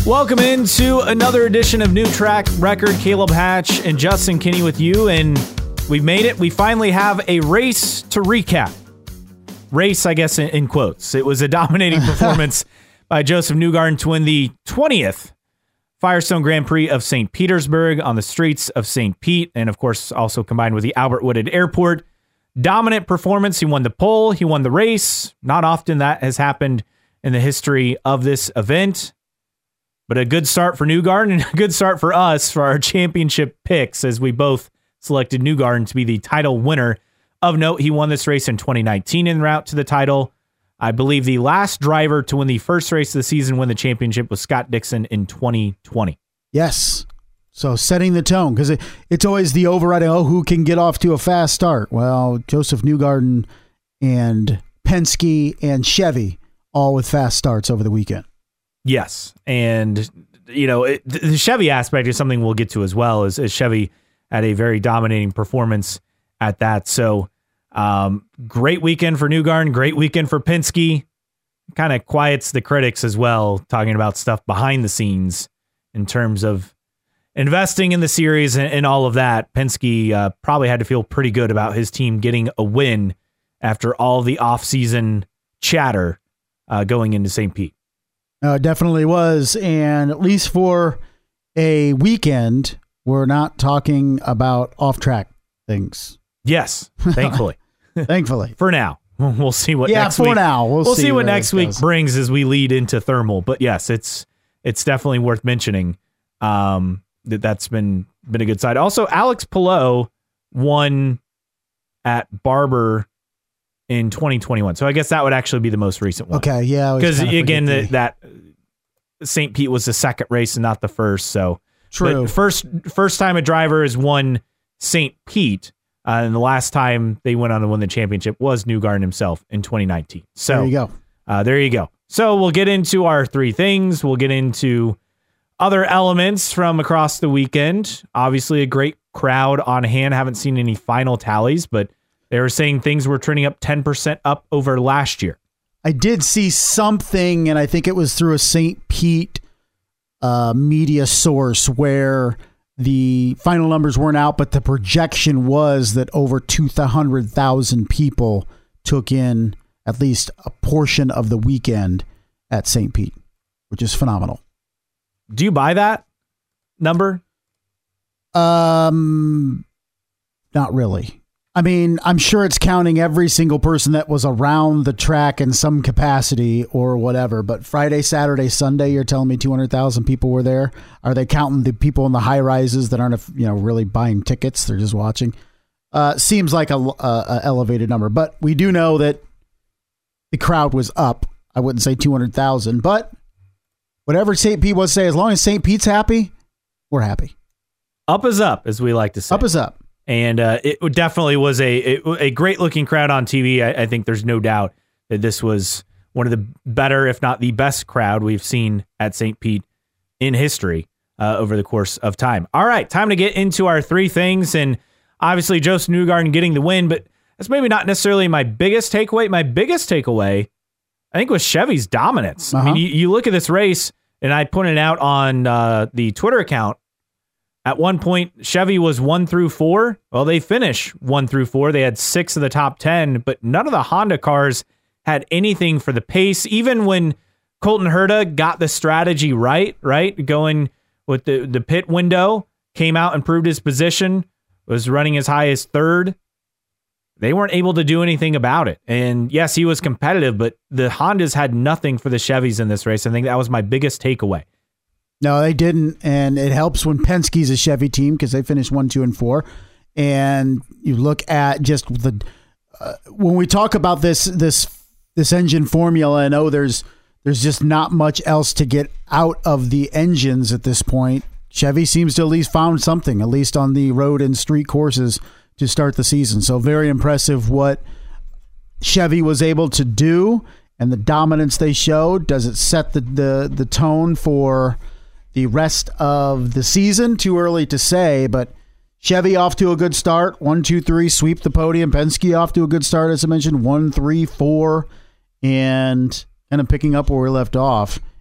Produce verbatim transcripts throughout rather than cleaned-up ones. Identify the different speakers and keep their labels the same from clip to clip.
Speaker 1: Welcome into another edition of New Track Record. Caleb Hatch and Justin Kinney with you, and we've made it. We finally have a race to recap. Race, I guess, in, in quotes. It was a dominating performance by Josef Newgarden to win the twentieth Firestone Grand Prix of Saint Petersburg on the streets of Saint Pete, and of course also combined with the Albert Wooded Airport. Dominant performance. He won the pole. He won the race. Not often that has happened in the history of this event. But a good start for Newgarden and a good start for us for our championship picks, as we both selected Newgarden to be the title winner. Of note, he won this race in twenty nineteen en route to the title. I believe the last driver to win the first race of the season, win the championship, was Scott Dixon in twenty twenty.
Speaker 2: Yes. So setting the tone, because it, it's always the overriding, oh, who can get off to a fast start? Well, Josef Newgarden and Penske and Chevy, all with fast starts over the weekend.
Speaker 1: Yes, and you know it, the Chevy aspect is something we'll get to as well. As, as Chevy had a very dominating performance at that. So um, great weekend for Newgarden, great weekend for Penske. Kind of quiets the critics as well, talking about stuff behind the scenes in terms of investing in the series and, and all of that. Penske uh, probably had to feel pretty good about his team getting a win after all the off-season chatter uh, going into Saint Pete.
Speaker 2: Uh, it definitely was. And at least for a weekend, we're not talking about off-track things.
Speaker 1: Yes, thankfully.
Speaker 2: Thankfully.
Speaker 1: For now. We'll see what
Speaker 2: yeah,
Speaker 1: next
Speaker 2: for
Speaker 1: week.
Speaker 2: now. We'll,
Speaker 1: we'll
Speaker 2: see,
Speaker 1: see what next week
Speaker 2: goes.
Speaker 1: brings as we lead into thermal. But yes, it's it's definitely worth mentioning um, that that's been been a good side. Also, Alex Palou won at Barber in twenty twenty-one. So I guess that would actually be the most recent one.
Speaker 2: Okay, yeah.
Speaker 1: Because again, the, that Saint Pete was the second race and not the first. So
Speaker 2: true.
Speaker 1: But first first time a driver has won Saint Pete, uh, and the last time they went on to win the championship was Newgarden himself in twenty nineteen. So
Speaker 2: there you go.
Speaker 1: Uh, there you go. So we'll get into our three things. We'll get into other elements from across the weekend. Obviously, a great crowd on hand. Haven't seen any final tallies, but they were saying things were trending up ten percent up over last year.
Speaker 2: I did see something, and I think it was through a Saint Pete uh, media source where the final numbers weren't out, but the projection was that over two hundred thousand people took in at least a portion of the weekend at Saint Pete, which is phenomenal.
Speaker 1: Do you buy that number?
Speaker 2: Um, not really. I mean, I'm sure it's counting every single person that was around the track in some capacity or whatever. But Friday, Saturday, Sunday, you're telling me two hundred thousand people were there? Are they counting the people in the high rises that aren't, you know, really buying tickets? They're just watching. Uh, seems like a, a, a elevated number, but we do know that the crowd was up. I wouldn't say two hundred thousand, but whatever Saint Pete was say, as long as Saint Pete's happy, we're happy.
Speaker 1: Up is up, as we like to say.
Speaker 2: Up is up.
Speaker 1: And uh, it definitely was a a great looking crowd on T V. I, I think there's no doubt that this was one of the better, if not the best crowd we've seen at Saint Pete in history uh, over the course of time. All right, time to get into our three things. And obviously, Josef Newgarden getting the win, but that's maybe not necessarily my biggest takeaway. My biggest takeaway, I think, was Chevy's dominance. Uh-huh. I mean, you, you look at this race, and I pointed out on uh, the Twitter account, at one point, Chevy was one through four. Well, they finished one through four. They had six of the top ten, but none of the Honda cars had anything for the pace. Even when Colton Herta got the strategy right, right, going with the, the pit window, came out and proved his position, was running as high as third, they weren't able to do anything about it. And yes, he was competitive, but the Hondas had nothing for the Chevys in this race. I think that was my biggest takeaway.
Speaker 2: No, they didn't, and it helps when Penske's a Chevy team because they finished one, two, and four. And you look at just the uh, when we talk about this this this engine formula, and oh, there's there's just not much else to get out of the engines at this point. Chevy seems to at least found something, at least on the road and street courses to start the season. So very impressive what Chevy was able to do and the dominance they showed. Does it set the the, the tone for the rest of the season? Too early to say, but Chevy off to a good start. One, two, three, sweep the podium. Penske off to a good start, as I mentioned. One, three, four, and kind of picking up where we left off.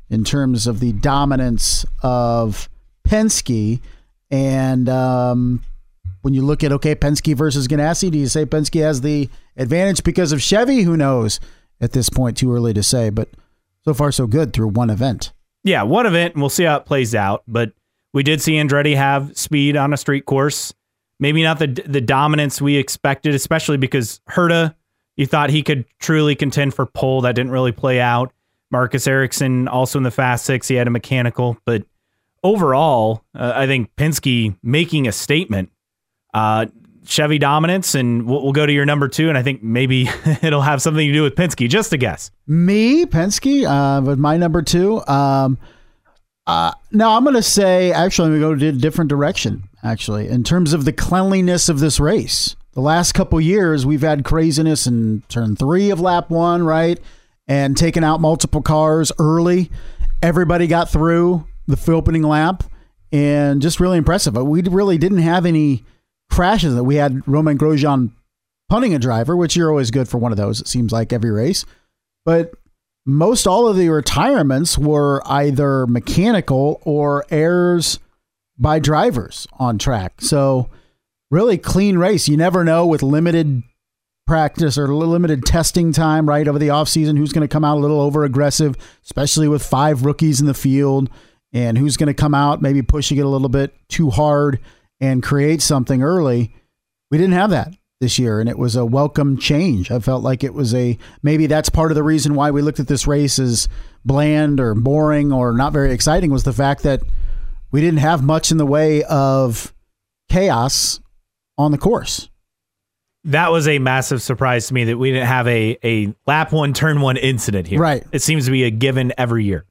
Speaker 2: in terms of the dominance of Penske. And um, when you look at, okay, Penske versus Ganassi, do you say Penske has the advantage because of Chevy? Who knows at this point? Too early to say, but so far so good through one event.
Speaker 1: Yeah, one event, and we'll see how it plays out. But we did see Andretti have speed on a street course. Maybe not the the dominance we expected, especially because Herta, you thought he could truly contend for pole. That didn't really play out. Marcus Ericsson also in the Fast Six. He had a mechanical. But overall, uh, I think Penske making a statement. Uh, Chevy dominance, and we'll, we'll go to your number two, and I think maybe it'll have something to do with Penske. Just a guess.
Speaker 2: Me, Penske, uh, with my number two. Um, uh, now I'm going to say, actually, I'm going to go to a different direction, actually, in terms of the cleanliness of this race. The last couple years, we've had craziness in turn three of lap one, right? And taking out multiple cars early. Everybody got through the opening lap, and just really impressive. We really didn't have any crashes. That we had Romain Grosjean punting a driver, which you're always good for one of those, it seems like, every race. But most all of the retirements were either mechanical or errors by drivers on track. So really clean race. You never know with limited practice or limited testing time, right, over the offseason, who's going to come out a little over aggressive, especially with five rookies in the field, and who's going to come out maybe pushing it a little bit too hard and create something early. We didn't have that this year, and it was a welcome change. I felt like it was a, maybe that's part of the reason why we looked at this race as bland or boring or not very exciting, was the fact that we didn't have much in the way of chaos on the course.
Speaker 1: That was a massive surprise to me that we didn't have a, a lap one, turn one incident here.
Speaker 2: Right.
Speaker 1: It seems to be a given every year.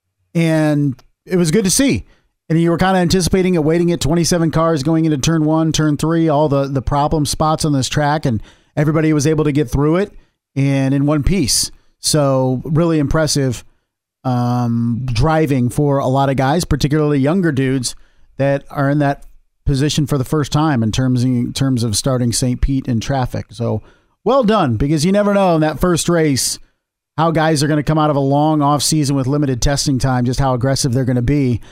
Speaker 2: And it was good to see. And you were kind of anticipating it, waiting at twenty-seven cars going into turn one, turn three, all the, the problem spots on this track, and everybody was able to get through it and in one piece. So really impressive um, driving for a lot of guys, particularly younger dudes that are in that position for the first time in terms of, in terms of starting Saint Pete in traffic. So well done, because you never know in that first race how guys are going to come out of a long off season with limited testing time, just how aggressive they're going to be.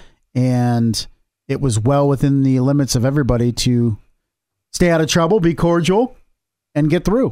Speaker 2: And it was well within the limits of everybody to stay out of trouble, be cordial, and get through.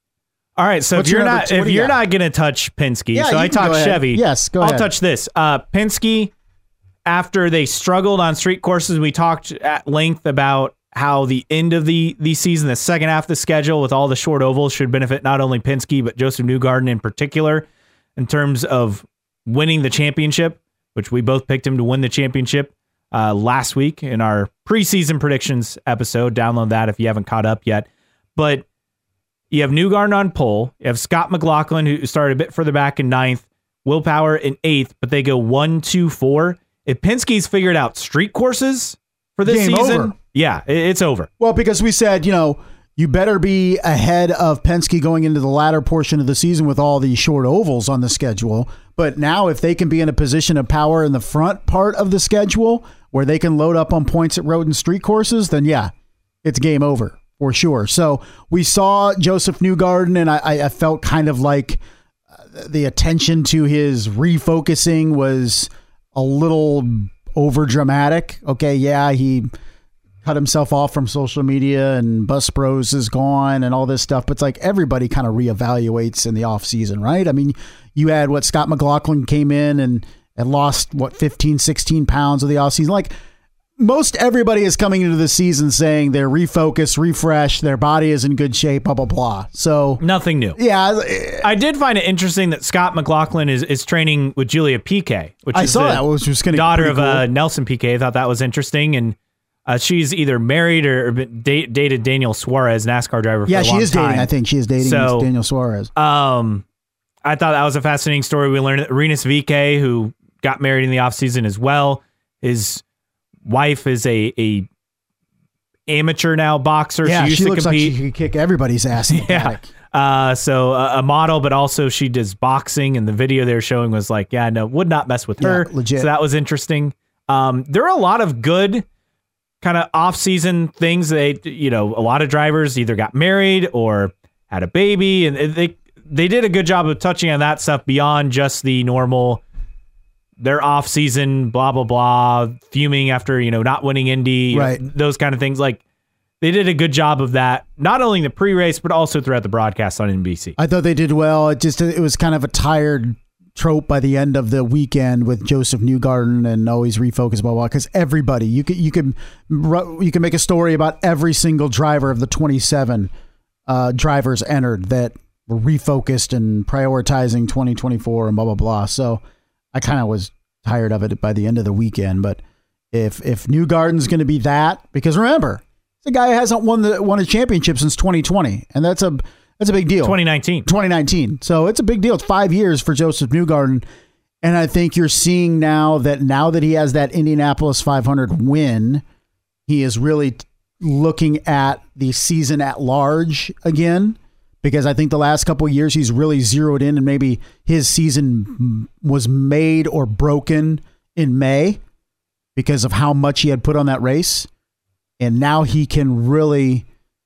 Speaker 1: All right, so
Speaker 2: What's
Speaker 1: if you're
Speaker 2: your
Speaker 1: not
Speaker 2: number- what
Speaker 1: if
Speaker 2: do you
Speaker 1: you're
Speaker 2: got?
Speaker 1: not going to touch Penske,
Speaker 2: Yeah,
Speaker 1: so
Speaker 2: you
Speaker 1: I
Speaker 2: can go
Speaker 1: talk
Speaker 2: ahead.
Speaker 1: Chevy.
Speaker 2: Yes, go
Speaker 1: I'll
Speaker 2: ahead.
Speaker 1: touch this. Uh, Penske, after they struggled on street courses, we talked at length about how the end of the, the season, the second half of the schedule with all the short ovals should benefit not only Penske, but Joseph Newgarden in particular in terms of winning the championship, which we both picked him to win the championship uh, last week in our preseason predictions episode. Download that if you haven't caught up yet. But you have Newgarden on pole. You have Scott McLaughlin, who started a bit further back in ninth, Will Power in eighth, but they go one, two, four. If Penske's figured out street courses for this
Speaker 2: Game
Speaker 1: season,
Speaker 2: over.
Speaker 1: yeah, it- it's over.
Speaker 2: Well, because we said, you know, you better be ahead of Penske going into the latter portion of the season with all the short ovals on the schedule. But now if they can be in a position of power in the front part of the schedule where they can load up on points at road and street courses, then yeah, it's game over for sure. So we saw Joseph Newgarden, and I, I felt kind of like the attention to his refocusing was a little over dramatic. Okay, yeah, he cut himself off from social media and Bus Bros is gone and all this stuff. But it's like everybody kind of reevaluates in the off season, right? I mean, you had what Scott McLaughlin came in and, and lost what fifteen, sixteen pounds of the off season. Like most everybody is coming into the season saying they're refocused, refreshed, their body is in good shape, blah, blah, blah. So
Speaker 1: Nothing new.
Speaker 2: yeah,
Speaker 1: I did find it interesting that Scott McLaughlin is, is training with Julia Piquet, which
Speaker 2: I
Speaker 1: is
Speaker 2: saw
Speaker 1: the
Speaker 2: that, which was gonna be
Speaker 1: daughter
Speaker 2: pretty
Speaker 1: of uh,
Speaker 2: cool.
Speaker 1: Nelson Piquet. I thought that was interesting. And uh, she's either married or date, dated Daniel Suarez, NASCAR driver for
Speaker 2: yeah,
Speaker 1: a
Speaker 2: she
Speaker 1: long
Speaker 2: is
Speaker 1: time.
Speaker 2: dating. I think she is dating
Speaker 1: So,
Speaker 2: Daniel Suarez.
Speaker 1: Um, I thought that was a fascinating story. We learned that Rinus V K, who got married in the offseason as well, his wife is a, a amateur now boxer.
Speaker 2: Yeah,
Speaker 1: she used
Speaker 2: she
Speaker 1: to
Speaker 2: looks
Speaker 1: compete.
Speaker 2: like she could kick everybody's ass in the
Speaker 1: Yeah.
Speaker 2: paddock.
Speaker 1: Uh, so uh, a model, but also she does boxing, and the video they were showing was like, yeah, no, would not mess with her.
Speaker 2: Yeah, legit.
Speaker 1: So that was interesting. Um, there are a lot of good kind of off-season things. They, you know, a lot of drivers either got married or had a baby, and they they did a good job of touching on that stuff beyond just the normal their off season, blah, blah, blah, fuming after, you know, not winning Indy,
Speaker 2: right.
Speaker 1: know, those kind of things. Like, they did a good job of that, not only in the pre-race, but also throughout the broadcast on N B C.
Speaker 2: I thought they did well. It just, it was kind of a tired trope by the end of the weekend with Joseph Newgarden and always refocus blah blah, because everybody you could you can you can make a story about every single driver of the twenty-seven uh, drivers entered that were refocused and prioritizing twenty twenty-four and blah blah blah. So I kind of was tired of it by the end of the weekend. But if if Newgarden's going to be that, because remember, the guy hasn't won the won a championship since twenty twenty, and that's a That's a big deal.
Speaker 1: twenty nineteen.
Speaker 2: twenty nineteen. So it's a big deal. It's five years for Joseph Newgarden. And I think you're seeing now that now that he has that Indianapolis five hundred win, he is really t- looking at the season at large again, because I think the last couple of years he's really zeroed in, and maybe his season was made or broken in May because of how much he had put on that race. And now he can really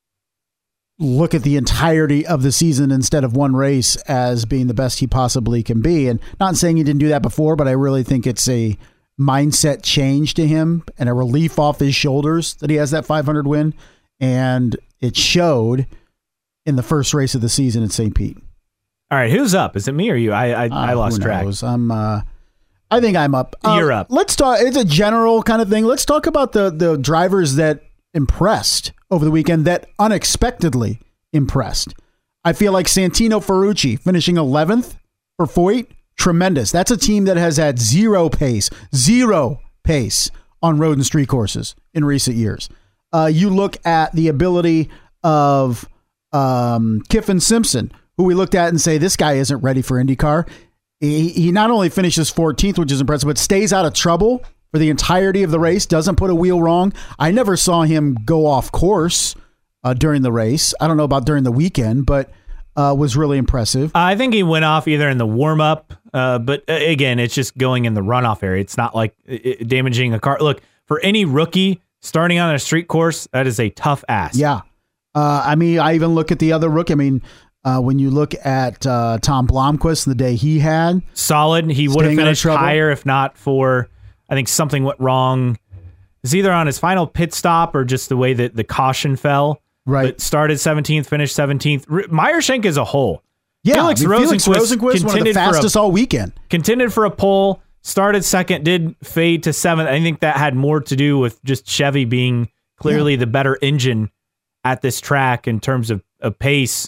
Speaker 2: look at the entirety of the season instead of one race as being the best he possibly can be. And not saying he didn't do that before, but I really think it's a mindset change to him and a relief off his shoulders that he has that five hundred win. And it showed in the first race of the season at Saint Pete.
Speaker 1: All right, who's up? Is it me or you? I I, uh, I lost
Speaker 2: who
Speaker 1: track.
Speaker 2: knows? I'm. Uh, I think I'm up. Uh,
Speaker 1: You're up.
Speaker 2: Let's talk. It's a general kind of thing. Let's talk about the the drivers that impressed over the weekend, that unexpectedly impressed. I feel like Santino Ferrucci finishing eleventh for Foyt, tremendous. That's a team that has had zero pace, zero pace on road and street courses in recent years. Uh, you look at the ability of um, Kiffin Simpson, who we looked at and say, this guy isn't ready for IndyCar. He, he not only finishes fourteenth, which is impressive, but stays out of trouble for the entirety of the race, doesn't put a wheel wrong. I never saw him go off course uh, during the race. I don't know about during the weekend, but uh, was really impressive.
Speaker 1: I think he went off either in the warm-up, uh, but uh, again, it's just going in the runoff area. It's not like it, damaging a car. Look, for any rookie starting on a street course, that is a tough ask.
Speaker 2: Yeah. Uh, I mean, I even look at the other rookie. I mean, uh, when you look at uh, Tom Blomqvist, the day he had.
Speaker 1: Solid. He would have finished higher if not for... I think something went wrong. It's either on his final pit stop or just the way that the caution fell.
Speaker 2: Right.
Speaker 1: But started seventeenth, finished seventeenth. R- Meyershank as a whole.
Speaker 2: Yeah.
Speaker 1: Felix
Speaker 2: I mean,
Speaker 1: Rosenqvist,
Speaker 2: Felix Rosenqvist one of the fastest
Speaker 1: a,
Speaker 2: all weekend.
Speaker 1: Contended for a pole, started second, did fade to seventh. I think that had more to do with just Chevy being clearly yeah. the better engine at this track in terms of, of pace.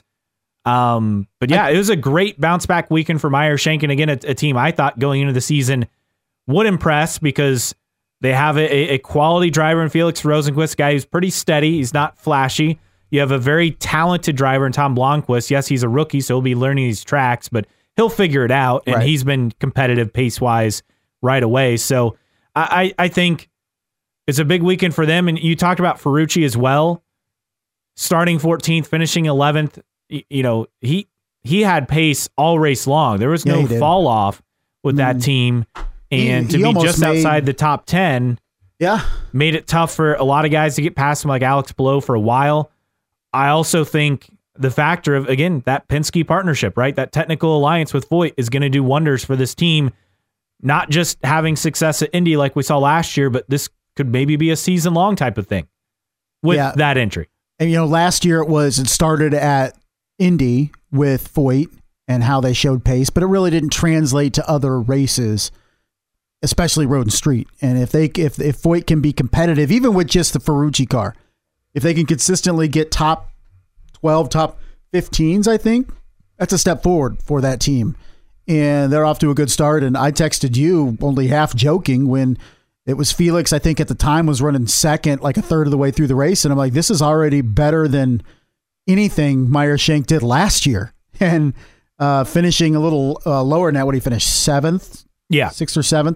Speaker 1: Um, but yeah, I, it was a great bounce back weekend for Meyershank. And again, a, a team I thought going into the season would impress because they have a, a quality driver in Felix Rosenqvist, guy who's pretty steady. He's not flashy. You have a very talented driver in Tom Blomqvist. Yes, he's a rookie, so he'll be learning these tracks, but he'll figure it out, and right. he's been competitive pace-wise right away. So I, I think it's a big weekend for them, and you talked about Ferrucci as well. Starting fourteenth, finishing eleventh. You know, he he had pace all race long. There was no yeah, fall off with mm. that team. And he, to he be just made, outside the top ten,
Speaker 2: yeah,
Speaker 1: made it tough for a lot of guys to get past him, like Alex Below for a while. I also think the factor of, again, that Penske partnership, right? That technical alliance with Foyt is going to do wonders for this team, not just having success at Indy like we saw last year, but this could maybe be a season-long type of thing with yeah. that entry.
Speaker 2: And, you know, last year it was, it started at Indy with Foyt and how they showed pace, but it really didn't translate to other races, especially road and street. And if they if if Foyt can be competitive, even with just the Ferrucci car, if they can consistently get top twelve, top fifteens, I think that's a step forward for that team. And they're off to a good start. And I texted you only half joking when it was Felix, I think at the time was running second, like a third of the way through the race. And I'm like, this is already better than anything Meyershank did last year. And uh, finishing a little uh, lower than that, what he finished seventh?
Speaker 1: Yeah.
Speaker 2: Sixth or seventh.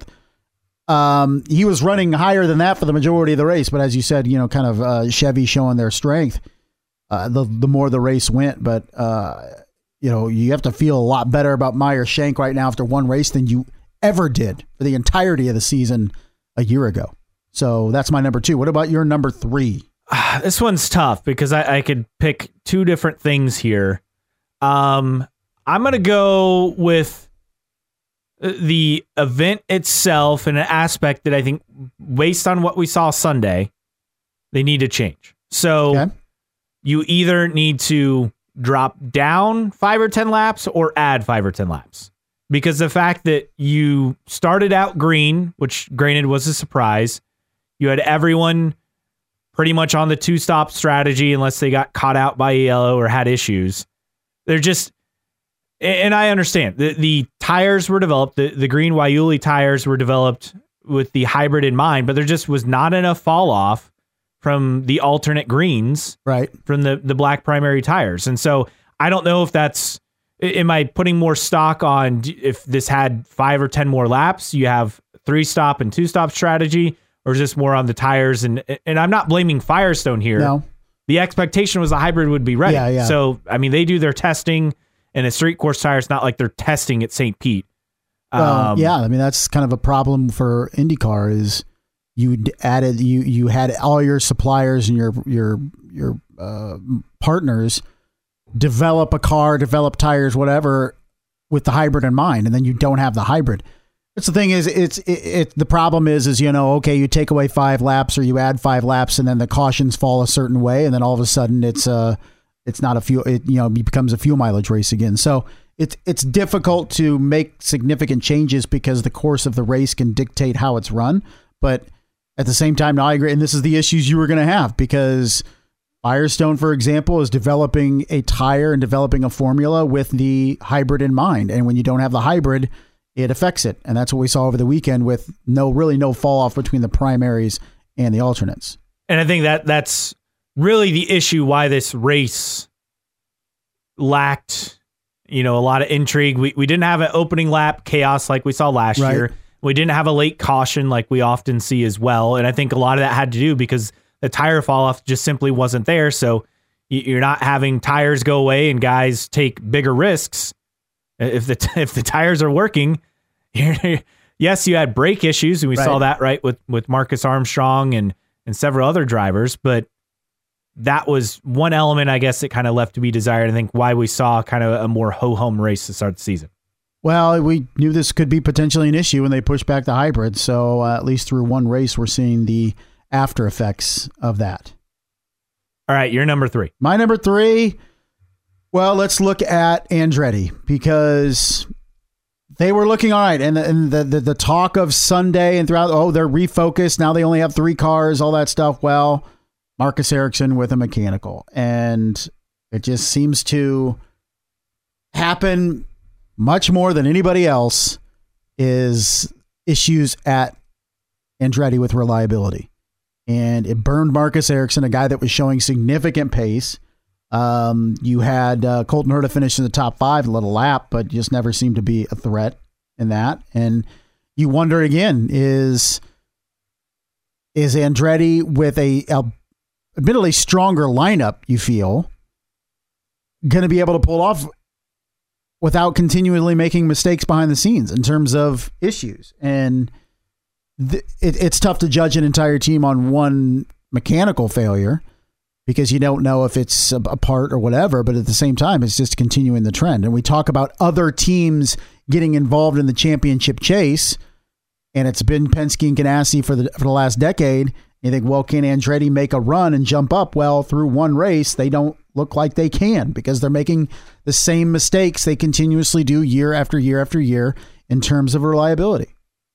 Speaker 2: Um, he was running higher than that for the majority of the race. But as you said, you know, kind of uh, Chevy showing their strength uh, the, the more the race went. But, uh, you know, you have to feel a lot better about Meyershank right now after one race than you ever did for the entirety of the season a year ago. So that's my number two. What about your number three?
Speaker 1: This one's tough because I, I could pick two different things here. Um, I'm going to go with the event itself and an aspect that I think, based on what we saw Sunday, they need to change. So okay. you either need to drop down five or ten laps or add five or ten laps. Because the fact that you started out green, which granted was a surprise, you had everyone pretty much on the two-stop strategy unless they got caught out by yellow or had issues. They're just, and I understand, the, the tires were developed, the, the green Waiuli tires were developed with the hybrid in mind, but there just was not enough fall off from the alternate greens,
Speaker 2: right,
Speaker 1: from the, the black primary tires. And so I don't know if that's, am I putting more stock on if this had five or ten more laps, you have three stop and two stop strategy, or is this more on the tires? And and I'm not blaming Firestone here.
Speaker 2: No.
Speaker 1: The expectation was the hybrid would be ready.
Speaker 2: Yeah, yeah.
Speaker 1: So, I mean, they do their testing, and a street course tire, it's not like they're testing at Saint Pete.
Speaker 2: Well,
Speaker 1: um,
Speaker 2: yeah, I mean, that's kind of a problem for IndyCar is you added, you you had all your suppliers and your, your, your uh, partners develop a car, develop tires, whatever, with the hybrid in mind, and then you don't have the hybrid. That's the thing is, it's it, it. The problem is, is you know, okay, you take away five laps or you add five laps, and then the cautions fall a certain way, and then all of a sudden it's uh it's not a fuel. It you know it becomes a fuel mileage race again. So it's it's difficult to make significant changes because the course of the race can dictate how it's run. But at the same time, now I agree, and this is the issues you were going to have because Firestone, for example, is developing a tire and developing a formula with the hybrid in mind. And when you don't have the hybrid, it affects it. And that's what we saw over the weekend with no, really no fall off between the primaries and the alternates.
Speaker 1: And I think that that's really the issue why this race lacked, you know, a lot of intrigue. We we didn't have an opening lap chaos like we saw last
Speaker 2: right.
Speaker 1: year. We didn't have a late caution like we often see as well. And I think a lot of that had to do because the tire fall off just simply wasn't there. So you're not having tires go away and guys take bigger risks. If the if the tires are working, yes, you had brake issues, and we right. saw that right with, with Marcus Armstrong and, and several other drivers. But that was one element, I guess, that kind of left to be desired. I think why we saw kind of a more ho-hum race to start the season.
Speaker 2: Well, we knew this could be potentially an issue when they pushed back the hybrid. So uh, at least through one race, we're seeing the after effects of that.
Speaker 1: All right, you're number three.
Speaker 2: My number three. Well, let's look at Andretti because they were looking all right. And, the, and the, the, the talk of Sunday and throughout, oh, they're refocused. Now they only have three cars, all that stuff. Well, Marcus Ericsson with a mechanical. And it just seems to happen much more than anybody else is issues at Andretti with reliability. And it burned Marcus Ericsson, a guy that was showing significant pace. Um, you had uh, Colton Herta finish in the top five, a little lap, but just never seemed to be a threat in that. And you wonder again, is is Andretti with a, a admittedly stronger lineup, you feel, going to be able to pull off without continually making mistakes behind the scenes in terms of issues? And th- it, it's tough to judge an entire team on one mechanical failure, because you don't know if it's a part or whatever, but at the same time, it's just continuing the trend. And we talk about other teams getting involved in the championship chase, and it's been Penske and Ganassi for the for the last decade. You think, well, can Andretti make a run and jump up? Well, through one race, they don't look like they can because they're making the same mistakes they continuously do year after year after year in terms of reliability.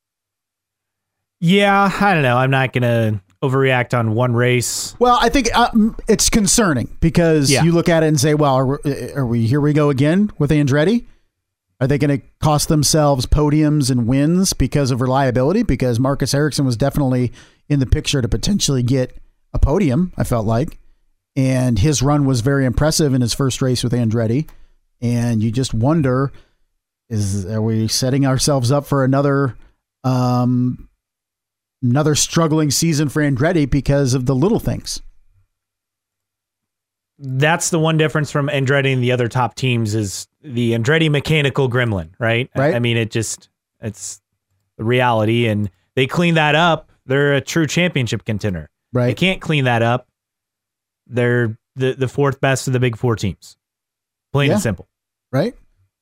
Speaker 1: Yeah, I don't know. I'm not going to overreact on one race.
Speaker 2: Well, I think uh, it's concerning because yeah. you look at it and say, well, are, are we, here we go again with Andretti? Are they going to cost themselves podiums and wins because of reliability? Because Marcus Ericsson was definitely in the picture to potentially get a podium, I felt like. And his run was very impressive in his first race with Andretti. And you just wonder, is are we setting ourselves up for another um, another struggling season for Andretti because of the little things?
Speaker 1: That's the one difference from Andretti and the other top teams is the Andretti mechanical gremlin, right?
Speaker 2: Right.
Speaker 1: I mean, it just, it's the reality, and they clean that up. They're a true championship contender.
Speaker 2: Right.
Speaker 1: They can't clean that up. They're the, the fourth best of the big four teams. Plain
Speaker 2: yeah.
Speaker 1: and simple.
Speaker 2: Right.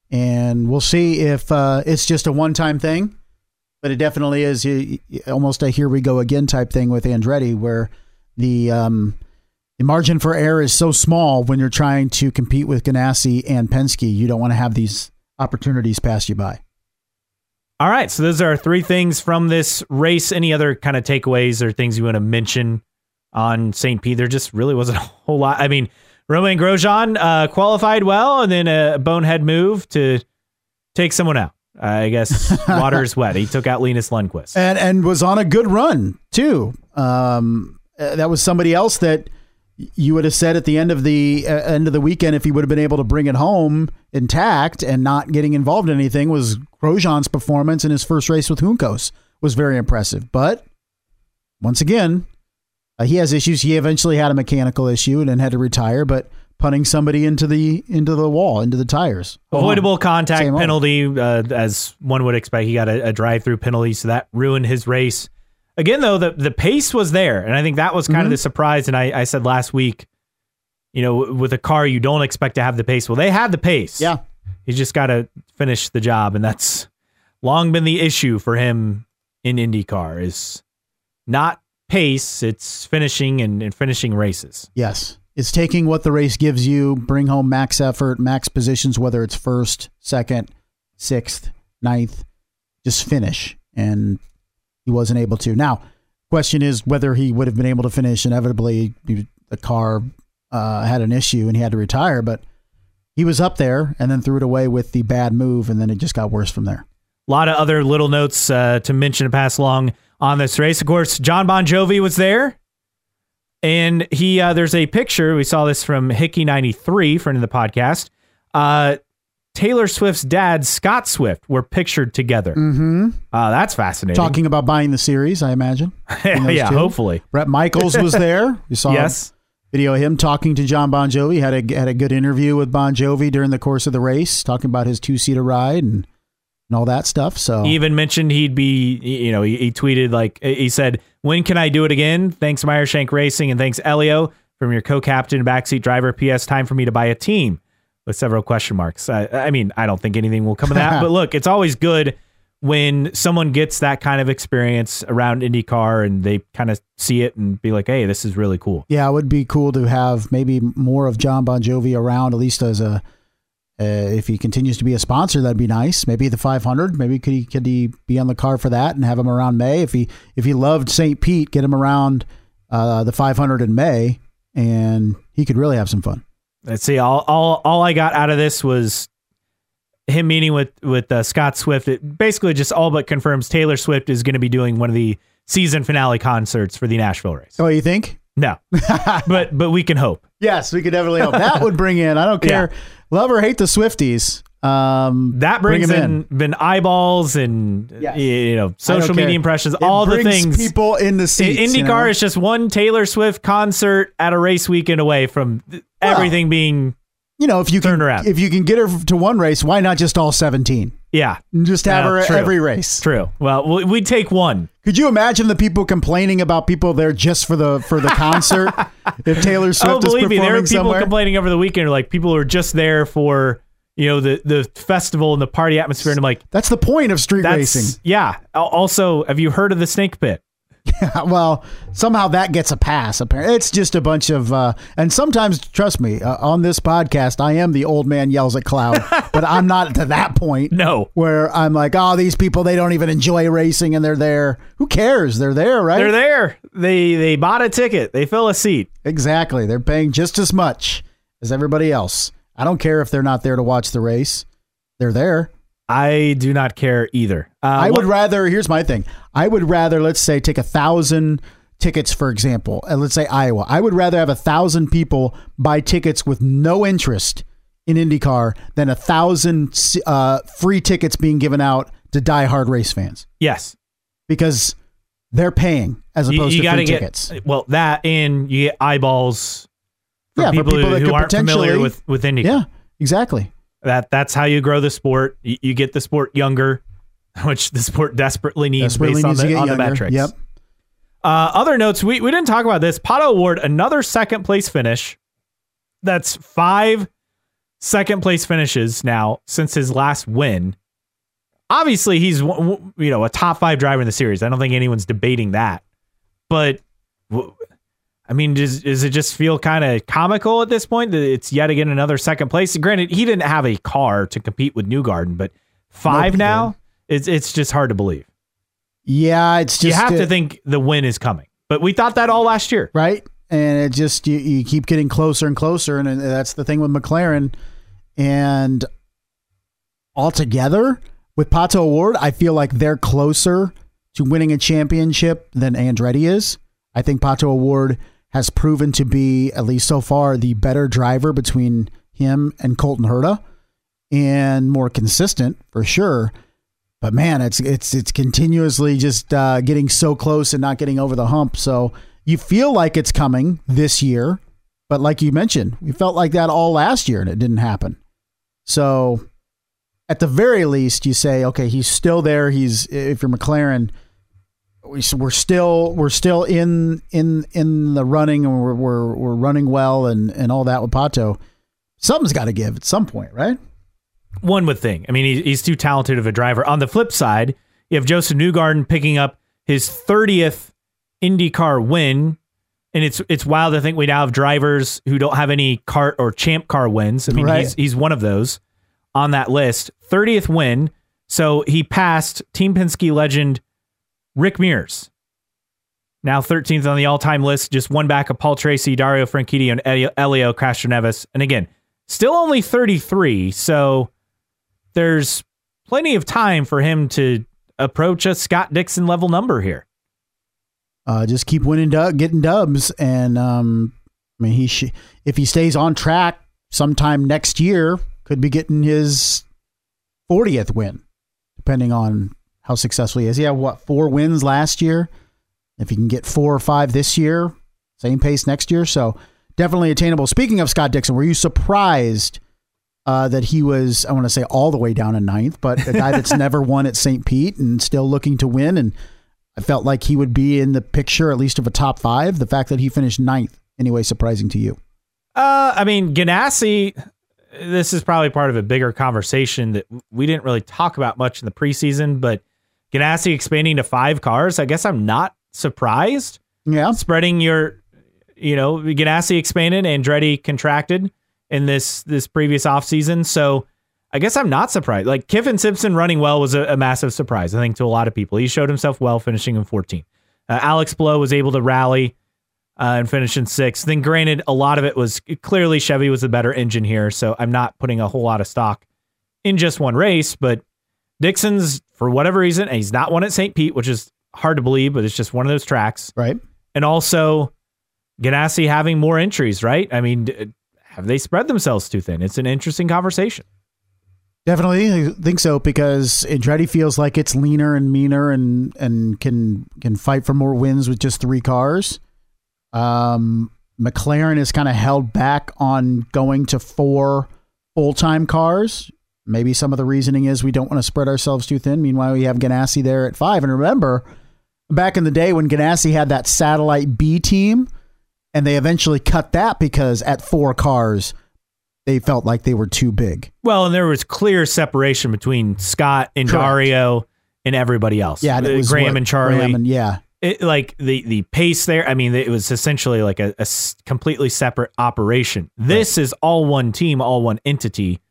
Speaker 2: And we'll see if uh, it's just a one-time thing. But it definitely is almost a here we go again type thing with Andretti, where the um, the margin for error is so small when you're trying to compete with Ganassi and Penske. You don't want to have these opportunities pass you by.
Speaker 1: All right, so those are three things from this race. Any other kind of takeaways or things you want to mention on Saint Pete? There just really wasn't a whole lot. I mean, Romain Grosjean uh, qualified well, and then a bonehead move to take someone out. I guess water's wet. He took out Linus Lundqvist.
Speaker 2: And and was on a good run, too. Um, that was somebody else that you would have said at the end of the uh, end of the weekend, if he would have been able to bring it home intact and not getting involved in anything, was Grosjean's performance in his first race with Juncos was very impressive. But once again, uh, he has issues. He eventually had a mechanical issue and then had to retire, but punting somebody into the into the wall, into the tires.
Speaker 1: Avoidable contact Same penalty, uh, as one would expect. He got a, a drive-through penalty, so that ruined his race. Again, though, the, the pace was there, and I think that was kind mm-hmm. of the surprise. And I, I said last week, you know, with a car, you don't expect to have the pace. Well, they had the pace.
Speaker 2: Yeah.
Speaker 1: He's just got to finish the job, and that's long been the issue for him in IndyCar, is not pace, it's finishing and, and finishing races.
Speaker 2: Yes. It's taking what the race gives you, bring home max effort, max positions, whether it's first, second, sixth, ninth, just finish. And he wasn't able to. Now, question is whether he would have been able to finish. Inevitably, the car uh, had an issue and he had to retire, but he was up there and then threw it away with the bad move, and then it just got worse from there.
Speaker 1: A lot of other little notes uh, to mention and pass along on this race. Of course, John Bon Jovi was there. And he, uh, there's a picture. We saw this from Hickey ninety-three, friend of the podcast. Uh, Taylor Swift's dad, Scott Swift, were pictured together.
Speaker 2: Mm-hmm.
Speaker 1: Uh, that's fascinating.
Speaker 2: Talking about buying the series, I imagine.
Speaker 1: yeah,
Speaker 2: two.
Speaker 1: hopefully.
Speaker 2: Bret Michaels was there. You saw
Speaker 1: yes.
Speaker 2: a video of him talking to John Bon Jovi. Had a had a good interview with Bon Jovi during the course of the race, talking about his two-seater ride and. And all that stuff. So
Speaker 1: he even mentioned he'd be, you know, he, he tweeted like he said, "When can I do it again? Thanks Meyershank Racing and thanks Elio from your co-captain and backseat driver. P S Time for me to buy a team," with several question marks. I, I mean, I don't think anything will come of that. But look, it's always good when someone gets that kind of experience around IndyCar and they kind of see it and be like, "Hey, this is really cool."
Speaker 2: Yeah, it would be cool to have maybe more of John Bon Jovi around, at least as a. Uh, if he continues to be a sponsor, that'd be nice. Maybe the five hundred. Maybe could he could he be on the car for that and have him around May? If he if he loved Saint Pete, get him around uh, the five hundred in May, and he could really have some fun.
Speaker 1: Let's see. All all all I got out of this was him meeting with with uh, Scott Swift. It basically just all but confirms Taylor Swift is going to be doing one of the season finale concerts for the Nashville race.
Speaker 2: Oh, you think?
Speaker 1: No, but but we can hope.
Speaker 2: Yes, we could definitely hope. That would bring in. I don't care. Yeah. Love or hate the Swifties. Um,
Speaker 1: that brings
Speaker 2: bring
Speaker 1: in,
Speaker 2: in
Speaker 1: been eyeballs and
Speaker 2: yes.
Speaker 1: you know social media impressions.
Speaker 2: It
Speaker 1: all the things
Speaker 2: people in the seats.
Speaker 1: IndyCar
Speaker 2: you know?
Speaker 1: is just one Taylor Swift concert at a race weekend away from well, everything being.
Speaker 2: You know, if you
Speaker 1: turned
Speaker 2: can,
Speaker 1: around.
Speaker 2: if you can get her to one race, why not just all seventeen?
Speaker 1: Yeah,
Speaker 2: just have
Speaker 1: uh,
Speaker 2: her
Speaker 1: true.
Speaker 2: every race.
Speaker 1: True. Well, we'd take one.
Speaker 2: Could you imagine the people complaining about people there just for the for the concert? If Taylor Swift
Speaker 1: oh,
Speaker 2: is
Speaker 1: believe
Speaker 2: performing
Speaker 1: me, there are people
Speaker 2: somewhere?
Speaker 1: complaining over the weekend, or like people who are just there for you know the the festival and the party atmosphere. And I'm like,
Speaker 2: that's the point of street racing.
Speaker 1: Yeah. Also, have you heard of the Snake Pit?
Speaker 2: Yeah, well, somehow that gets a pass. Apparently, it's just a bunch of, uh, and sometimes, trust me, uh, on this podcast, I am the old man yells at cloud, but I'm not to that point.
Speaker 1: No,
Speaker 2: where I'm like, oh, these people, they don't even enjoy racing, and they're there. Who cares? They're there, right?
Speaker 1: They're there. They they bought a ticket. They fill a seat.
Speaker 2: Exactly. They're paying just as much as everybody else. I don't care if they're not there to watch the race. They're there.
Speaker 1: I do not care either. Uh,
Speaker 2: I would
Speaker 1: what,
Speaker 2: rather, here's my thing. I would rather, let's say, take a thousand tickets, for example, and let's say Iowa. I would rather have a thousand people buy tickets with no interest in IndyCar than a thousand uh, free tickets being given out to diehard race fans.
Speaker 1: Yes.
Speaker 2: Because they're paying as opposed
Speaker 1: you, you
Speaker 2: to free
Speaker 1: get,
Speaker 2: tickets.
Speaker 1: Well, that and you get eyeballs for
Speaker 2: yeah,
Speaker 1: people,
Speaker 2: for people
Speaker 1: who,
Speaker 2: that
Speaker 1: who aren't familiar with, with IndyCar.
Speaker 2: Yeah, exactly.
Speaker 1: That that's how you grow the sport. You, you get the sport younger, which the sport desperately needs
Speaker 2: desperately
Speaker 1: based
Speaker 2: needs
Speaker 1: on, the, on the
Speaker 2: younger.
Speaker 1: metrics.
Speaker 2: Yep.
Speaker 1: Uh, other notes, we, we didn't talk about this. Pato O'Ward, another second place finish. That's five second place finishes now since his last win. Obviously, he's you know a top five driver in the series. I don't think anyone's debating that. But I mean, does, does it just feel kind of comical at this point that it's yet again another second place? Granted, he didn't have a car to compete with Newgarden, but five nope, now, it's it's just hard to believe.
Speaker 2: Yeah, it's just
Speaker 1: you have
Speaker 2: uh,
Speaker 1: to think the win is coming. But we thought that all last year,
Speaker 2: right? And it just you, you keep getting closer and closer, and that's the thing with McLaren. And altogether, with Pato O'Ward, I feel like they're closer to winning a championship than Andretti is. I think Pato O'Ward has proven to be, at least so far, the better driver between him and Colton Herta, and more consistent for sure. But man, it's it's it's continuously just uh, getting so close and not getting over the hump. So you feel like it's coming this year, but like you mentioned, we felt like that all last year and it didn't happen. So at the very least, you say, okay, he's still there. He's if you're McLaren, we, we're still we're still in in in the running, and we're we're, we're running well, and and all that with Pato. Something's got to give at some point, right?
Speaker 1: One would think. I mean, he, he's too talented of a driver. On the flip side, you have Joseph Newgarden picking up his thirtieth IndyCar win, and it's it's wild to think we now have drivers who don't have any kart or champ car wins. I mean, right. he's he's one of those on that list. thirtieth win, so he passed Team Penske legend Rick Mears. Now thirteenth on the all-time list, just one back of Paul Tracy, Dario Franchitti, and Elio Castroneves. And again, still only thirty-three, so there's plenty of time for him to approach a Scott Dixon level number here.
Speaker 2: Uh, just keep winning, dub, getting dubs, and um, I mean, he sh- if he stays on track, sometime next year could be getting his fortieth win, depending on how successful he is. He had what four wins last year. If he can get four or five this year, same pace next year, so definitely attainable. Speaking of Scott Dixon, were you surprised uh, that he was, I want to say all the way down in ninth, but a guy that's never won at Saint Pete and still looking to win? And I felt like he would be in the picture, at least of a top five. The fact that he finished ninth, anyway, surprising to you?
Speaker 1: Uh, I mean, Ganassi, this is probably part of a bigger conversation that we didn't really talk about much in the preseason, but Ganassi expanding to five cars, I guess I'm not surprised.
Speaker 2: Yeah.
Speaker 1: Spreading your, you know, Ganassi expanded, Andretti contracted in this this previous offseason. So I guess I'm not surprised. Like Kiffin Simpson running well was a, a massive surprise, I think, to a lot of people. He showed himself well, finishing in fourteenth. Uh, Alex Blow was able to rally uh, and finish in sixth. Then granted, a lot of it was clearly Chevy was the better engine here. So I'm not putting a whole lot of stock in just one race, but Dixon's, for whatever reason, and he's not won at Saint Pete, which is hard to believe, but it's just one of those tracks.
Speaker 2: Right.
Speaker 1: And also Ganassi having more entries, right? I mean, have they spread themselves too thin? It's an interesting conversation.
Speaker 2: Definitely, I think so, because Andretti feels like it's leaner and meaner and and can can fight for more wins with just three cars. Um, McLaren is kind of held back on going to four full-time cars. Maybe some of the reasoning is we don't want to spread ourselves too thin. Meanwhile, we have Ganassi there at five. And remember, back in the day when Ganassi had that satellite B team, and they eventually cut that because at four cars, they felt like they were too big.
Speaker 1: Well, and there was clear separation between Scott and Correct. Dario and everybody else.
Speaker 2: Yeah, and it was
Speaker 1: Graham
Speaker 2: what,
Speaker 1: and Charlie.
Speaker 2: Graham and, yeah.
Speaker 1: It, like the, the pace there, I mean, it was essentially like a, a completely separate operation. This right. is all one team, all one entity.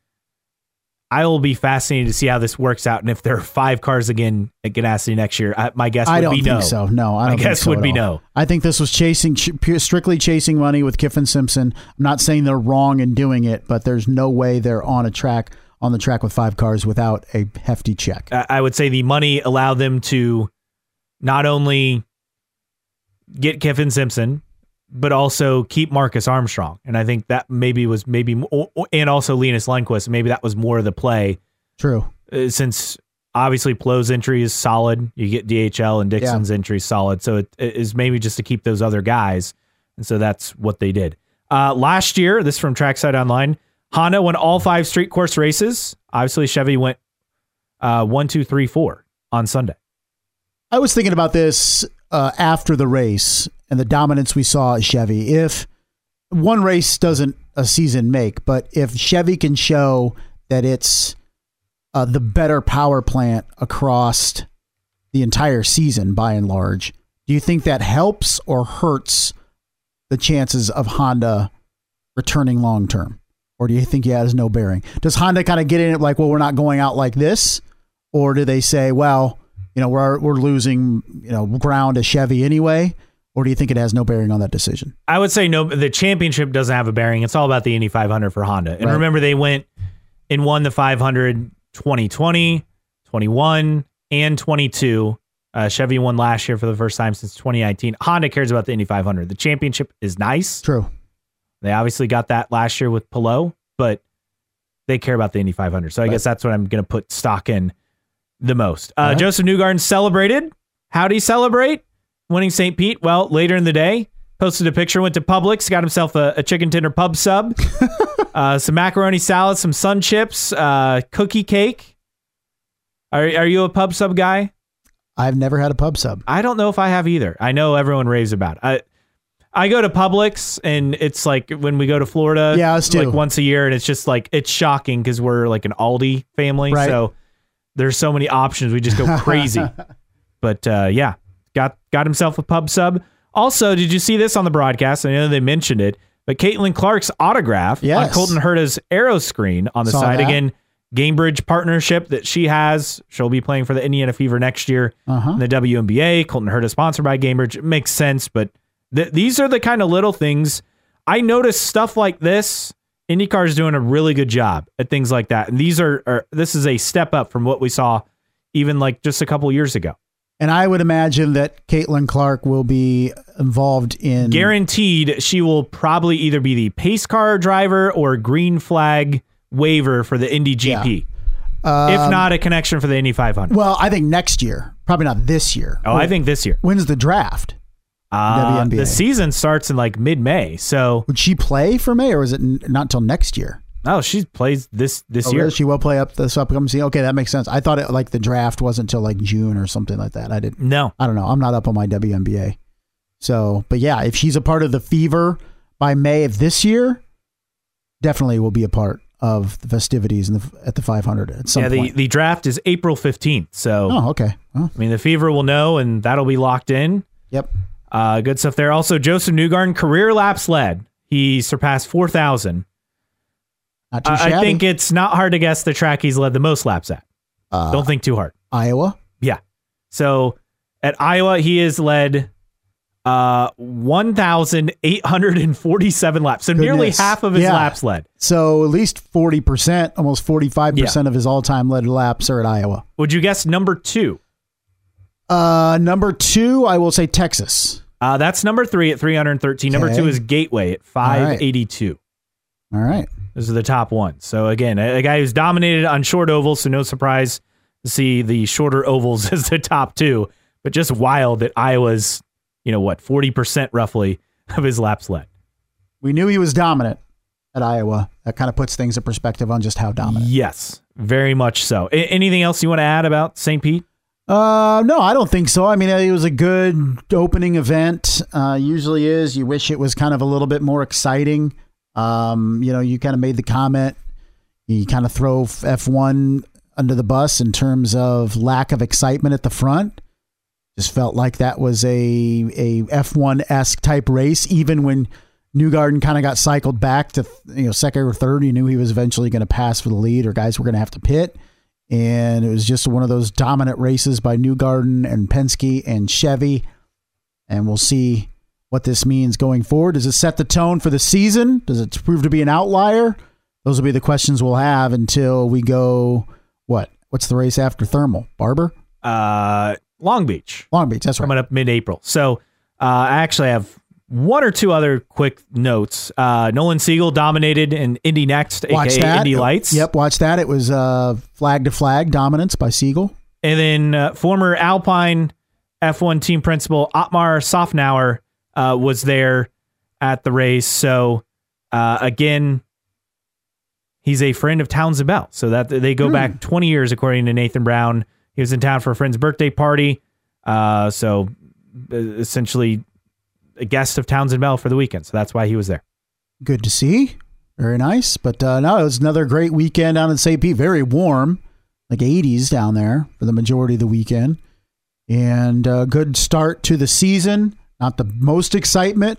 Speaker 1: I will be fascinated to see how this works out, and if there are five cars again at Ganassi next year, I, my guess would
Speaker 2: I don't
Speaker 1: be
Speaker 2: think
Speaker 1: no.
Speaker 2: So no, I don't
Speaker 1: my
Speaker 2: think
Speaker 1: guess
Speaker 2: so
Speaker 1: would be
Speaker 2: all.
Speaker 1: no.
Speaker 2: I think this was chasing strictly chasing money with Kiffin Simpson. I'm not saying they're wrong in doing it, but there's no way they're on a track on the track with five cars without a hefty check.
Speaker 1: I would say the money allowed them to not only get Kiffin Simpson, but also keep Marcus Armstrong. And I think that maybe was maybe, and also Linus Lundqvist, maybe that was more of the play.
Speaker 2: True.
Speaker 1: Uh, since obviously Plo's entry is solid, you get D H L and Dixon's yeah. entry is solid. So it, it is maybe just to keep those other guys. And so that's what they did. Uh, last year, this is from Trackside Online, Honda won all five street course races. Obviously Chevy went uh, one, two, three, four on Sunday.
Speaker 2: I was thinking about this uh, after the race and the dominance we saw at Chevy. If one race doesn't a season make, but if Chevy can show that it's uh, the better power plant across the entire season by and large, do you think that helps or hurts the chances of Honda returning long term? Or do you think it has no bearing? Does Honda kind of get in it like, well, we're not going out like this? Or do they say, well, you know, we're we're losing, you know, ground to Chevy anyway? Or do you think it has no bearing on that decision?
Speaker 1: I would say no. The championship doesn't have a bearing. It's all about the Indy five hundred for Honda. And
Speaker 2: right.
Speaker 1: remember, they went and won the five hundred twenty twenty, twenty-one, and twenty-two. Uh, Chevy won last year for the first time since twenty nineteen. Honda cares about the Indy five hundred. The championship is nice.
Speaker 2: True.
Speaker 1: They obviously got that last year with Palou, but they care about the Indy five hundred. So I right. guess that's what I'm going to put stock in the most. Uh, right. Joseph Newgarden celebrated. How'd he celebrate? Winning Saint Pete. Well, later in the day, posted a picture, went to Publix, got himself a, a chicken tender pub sub, uh, some macaroni salad, some sun chips, uh, cookie cake. Are, are you a pub sub guy?
Speaker 2: I've never had a pub sub.
Speaker 1: I don't know if I have either. I know everyone raves about it. I, I go to Publix, and it's like when we go to Florida,
Speaker 2: yeah, us too.
Speaker 1: like once a year, and it's just like, it's shocking because we're like an Aldi family.
Speaker 2: Right.
Speaker 1: So there's so many options. We just go crazy. But uh, yeah, got, got himself a pub sub. Also, did you see this on the broadcast? I know they mentioned it, but Caitlin Clark's autograph
Speaker 2: yes.
Speaker 1: on Colton Herta's Aero screen on the
Speaker 2: Saw
Speaker 1: side.
Speaker 2: that.
Speaker 1: Again, Gamebridge partnership that she has. She'll be playing for the Indiana Fever next year
Speaker 2: uh-huh.
Speaker 1: in the W N B A. Colton Herta sponsored by Gamebridge. It makes sense, but th- these are the kind of little things. I notice stuff like this. IndyCar is doing a really good job at things like that. And these are, are this is a step up from what we saw even like just a couple years ago.
Speaker 2: And I would imagine that Caitlin Clark will be involved in...
Speaker 1: Guaranteed, she will probably either be the pace car driver or green flag waiver for the Indy G P.
Speaker 2: Yeah. Um,
Speaker 1: if not a connection for the Indy five hundred.
Speaker 2: Well, I think next year. Probably not this year.
Speaker 1: Oh, I think this year.
Speaker 2: When's the draft?
Speaker 1: Uh,
Speaker 2: W N B A.
Speaker 1: The season starts in like mid-May. So
Speaker 2: would she play for May, or is it n- not until next year?
Speaker 1: No, she plays this this
Speaker 2: oh,
Speaker 1: year.
Speaker 2: Really? She will play up this upcoming season. Okay, that makes sense. I thought it like the draft wasn't until like June or something like that. I didn't.
Speaker 1: No,
Speaker 2: I don't know. I'm not up on my W N B A. So, but yeah, if she's a part of the Fever by May of this year, definitely will be a part of the festivities in the, at the five hundred at some
Speaker 1: yeah,
Speaker 2: point.
Speaker 1: the, the draft is April fifteenth. So,
Speaker 2: oh, okay. Oh.
Speaker 1: I mean, the Fever will know, and that'll be locked in.
Speaker 2: Yep.
Speaker 1: Uh, good stuff there. Also, Joseph Newgarden, career laps led. He surpassed four thousand.
Speaker 2: Not too
Speaker 1: uh,
Speaker 2: shabby.
Speaker 1: I think it's not hard to guess the track he's led the most laps at.
Speaker 2: Uh,
Speaker 1: Don't think too hard.
Speaker 2: Iowa?
Speaker 1: Yeah. So, at Iowa, he has led uh, one thousand eight hundred forty-seven laps. So,
Speaker 2: Goodness.
Speaker 1: nearly half of his
Speaker 2: Yeah.
Speaker 1: laps led.
Speaker 2: So, at least forty percent, almost forty-five percent
Speaker 1: Yeah.
Speaker 2: of his all-time led laps are at Iowa.
Speaker 1: Would you guess number two?
Speaker 2: Uh, number two, I will say Texas.
Speaker 1: Uh, that's number three at three hundred thirteen. Number
Speaker 2: Okay.
Speaker 1: two is Gateway at five eighty-two.
Speaker 2: All right.
Speaker 1: Those are the top ones. So again, a, a guy who's dominated on short ovals, so no surprise to see the shorter ovals as the top two. But just wild that Iowa's, you know what, forty percent roughly of his laps led.
Speaker 2: We knew he was dominant at Iowa. That kind of puts things in perspective on just how dominant.
Speaker 1: Yes, very much so. A- anything else you want to add about Saint Pete?
Speaker 2: Uh, no, I don't think so. I mean, it was a good opening event. Uh, usually is. You wish it was kind of a little bit more exciting. Um, you know, you kind of made the comment. You kind of throw F one under the bus in terms of lack of excitement at the front. Just felt like that was a a F one-esque type race. Even when Newgarden kind of got cycled back to, you know, second or third, you knew he was eventually going to pass for the lead, or guys were going to have to pit. And it was just one of those dominant races by Newgarden and Penske and Chevy. And we'll see what this means going forward. Does it set the tone for the season? Does it prove to be an outlier? Those will be the questions we'll have until we go, what? What's the race after Thermal? Barber?
Speaker 1: Uh, Long Beach.
Speaker 2: Long Beach, that's right.
Speaker 1: Coming up mid-April. So uh, I actually have one or two other quick notes. Uh, Nolan Siegel dominated in Indy Next,
Speaker 2: Watch
Speaker 1: a k a.
Speaker 2: that.
Speaker 1: Indy Lights.
Speaker 2: Yep, watch that. It was uh, flag to flag dominance by Siegel.
Speaker 1: And then uh, former Alpine F one team principal Otmar Sofnauer uh, was there at the race. So uh, again, he's a friend of Townsend Bell. So that they go
Speaker 2: Hmm.
Speaker 1: back twenty years, according to Nathan Brown. He was in town for a friend's birthday party. Uh, so uh, essentially a guest of Townsend Bell for the weekend. So that's why he was there.
Speaker 2: Good to see. Very nice. But uh, no, it was another great weekend down in Saint Pete. Very warm, like eighties down there for the majority of the weekend. And a good start to the season. Not the most excitement,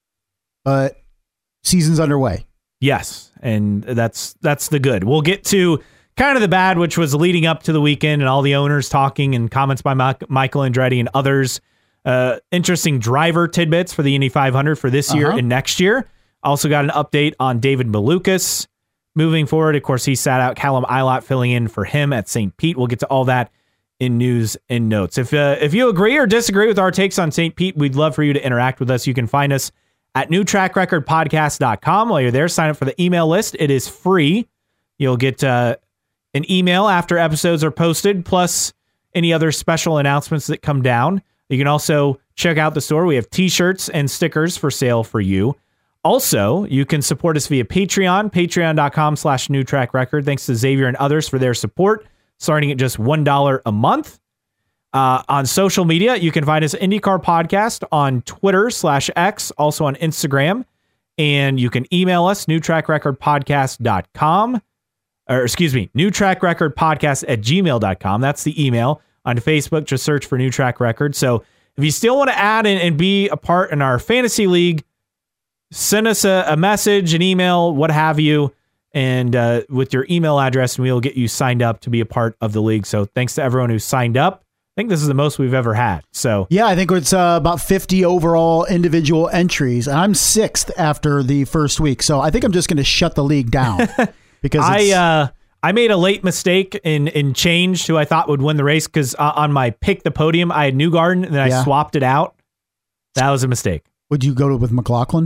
Speaker 2: but season's underway.
Speaker 1: Yes, and that's that's the good. We'll get to kind of the bad, which was leading up to the weekend and all the owners talking and comments by Ma- Michael Andretti and others. Uh, interesting driver tidbits for the Indy five hundred for this year uh-huh. and next year. Also got an update on David Malukas moving forward. Of course, he sat out Callum Ilott filling in for him at Saint Pete. We'll get to all that in news and notes. If uh, if you agree or disagree with our takes on Saint Pete, we'd love for you to interact with us. You can find us at new track record podcast dot com. While you're there, sign up for the email list. It is free. You'll get uh, an email after episodes are posted, plus any other special announcements that come down. You can also check out the store. We have t-shirts and stickers for sale for you. Also, you can support us via Patreon, patreon dot com slash new track record. Thanks to Xavier and others for their support, starting at just one dollar a month. Uh, on social media, you can find us IndyCar Podcast on Twitter slash X, also on Instagram. And you can email us, new track record podcast dot com. Or excuse me, new track record podcast at gmail dot com. That's the email. On Facebook, just search for New Track Record. So if you still want to add and, and be a part in our fantasy league, send us a, a message, an email, what have you, and uh, with your email address, and we'll get you signed up to be a part of the league. So thanks to everyone who signed up. I think this is the most we've ever had. So
Speaker 2: yeah, I think it's uh, about fifty overall individual entries. And I'm sixth after the first week. So I think I'm just going to shut the league down. because
Speaker 1: I uh, I made a late mistake in, in changed who I thought would win the race because uh, on my pick the podium, I had Newgarden, and then yeah. I swapped it out. That was a mistake.
Speaker 2: Would you go to, with McLaughlin?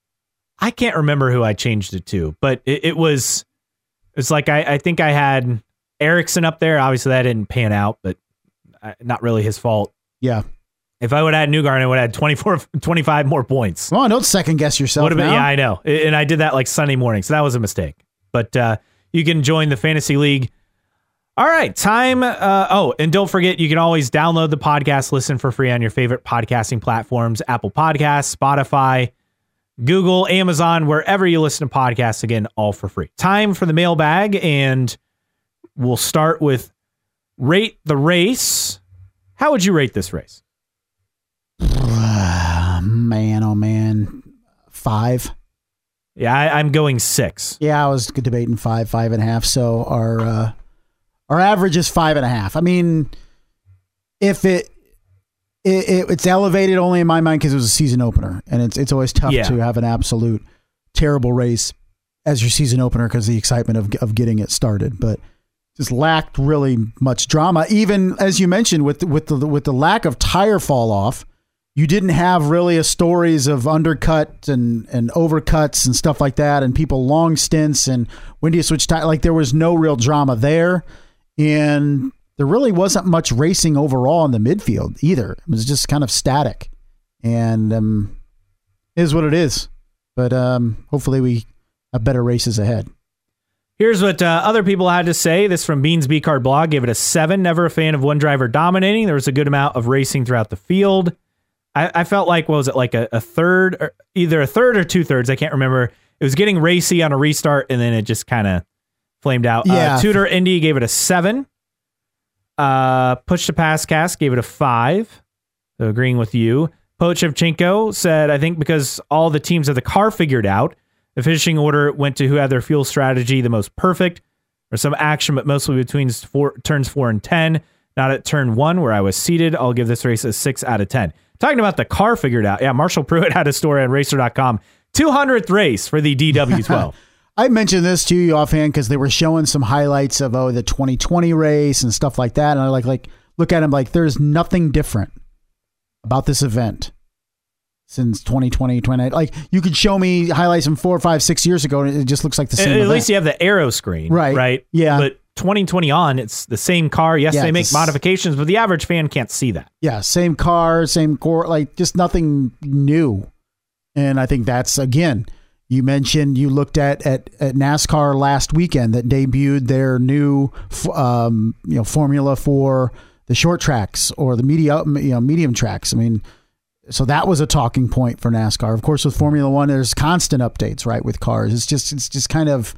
Speaker 1: I can't remember who I changed it to, but it, it was it's like I, I think I had Ericsson up there. Obviously, that didn't pan out, but I, not really his fault.
Speaker 2: Yeah.
Speaker 1: If I would have had Newgarden, I would have had twenty-four, twenty-five more points.
Speaker 2: Well, don't second guess yourself
Speaker 1: been,
Speaker 2: now.
Speaker 1: Yeah, I know. And I did that like Sunday morning, so that was a mistake. But uh, you can join the Fantasy League. All right, time. Uh, oh, and don't forget, you can always download the podcast, listen for free on your favorite podcasting platforms, Apple Podcasts, Spotify, Google, Amazon, wherever you listen to podcasts, again, all for free. Time for the mailbag, and we'll start with Rate the Race. How would you rate this race?
Speaker 2: Man, oh man. Five.
Speaker 1: Yeah, I, I'm going six.
Speaker 2: Yeah, I was debating five, five and a half. So our uh, our average is five and a half. I mean, if it, it, it it's elevated only in my mind because it was a season opener, and it's it's always tough yeah. to have an absolute terrible race as your season opener because the excitement of of getting it started, but just lacked really much drama. Even as you mentioned, with with the with the lack of tire fall off. You didn't have really a stories of undercut and, and overcuts and stuff like that, and people long stints and when do you switch tire? Like there was no real drama there, and there really wasn't much racing overall in the midfield either. It was just kind of static, and um, it is what it is. But um, hopefully we have better races ahead.
Speaker 1: Here's what uh, other people had to say. This from Beans B Card Blog. Gave it a seven. Never a fan of one driver dominating. There was a good amount of racing throughout the field. I, I felt like, what was it, like a, a third, or either a third or two thirds, I can't remember. It was getting racy on a restart, and then it just kind of flamed out.
Speaker 2: Yeah.
Speaker 1: Uh, Tudor Indy gave it a seven. Uh, Push to Pass Cast gave it a five. So agreeing with you. Pochevchenko said, I think because all the teams of the car figured out, the finishing order went to who had their fuel strategy the most perfect. There's some action, but mostly between four, turns four and ten. Not at turn one, where I was seated. I'll give this race a six out of ten. Talking about the car figured out. Yeah, Marshall Pruitt had a story on racer dot com. two hundredth race for the D W twelve.
Speaker 2: I mentioned this to you offhand because they were showing some highlights of, oh, the twenty twenty race and stuff like that. And I like, like look at him like there's nothing different about this event since twenty twenty, twenty Like you could show me highlights from four, five, six years ago, and it just looks like the same
Speaker 1: At,
Speaker 2: event.
Speaker 1: At least you have the aero screen.
Speaker 2: Right.
Speaker 1: Right.
Speaker 2: Yeah.
Speaker 1: But twenty twenty on, it's the same car. Yes,
Speaker 2: yeah,
Speaker 1: they make modifications, but the average fan can't see that.
Speaker 2: Yeah, same car, same core, like just nothing new. And I think that's, again, you mentioned you looked at at, at NASCAR last weekend that debuted their new um, you know formula for the short tracks or the medium you know medium tracks. I mean, so that was a talking point for NASCAR. Of course, with Formula One, there's constant updates, right? With cars, it's just it's just kind of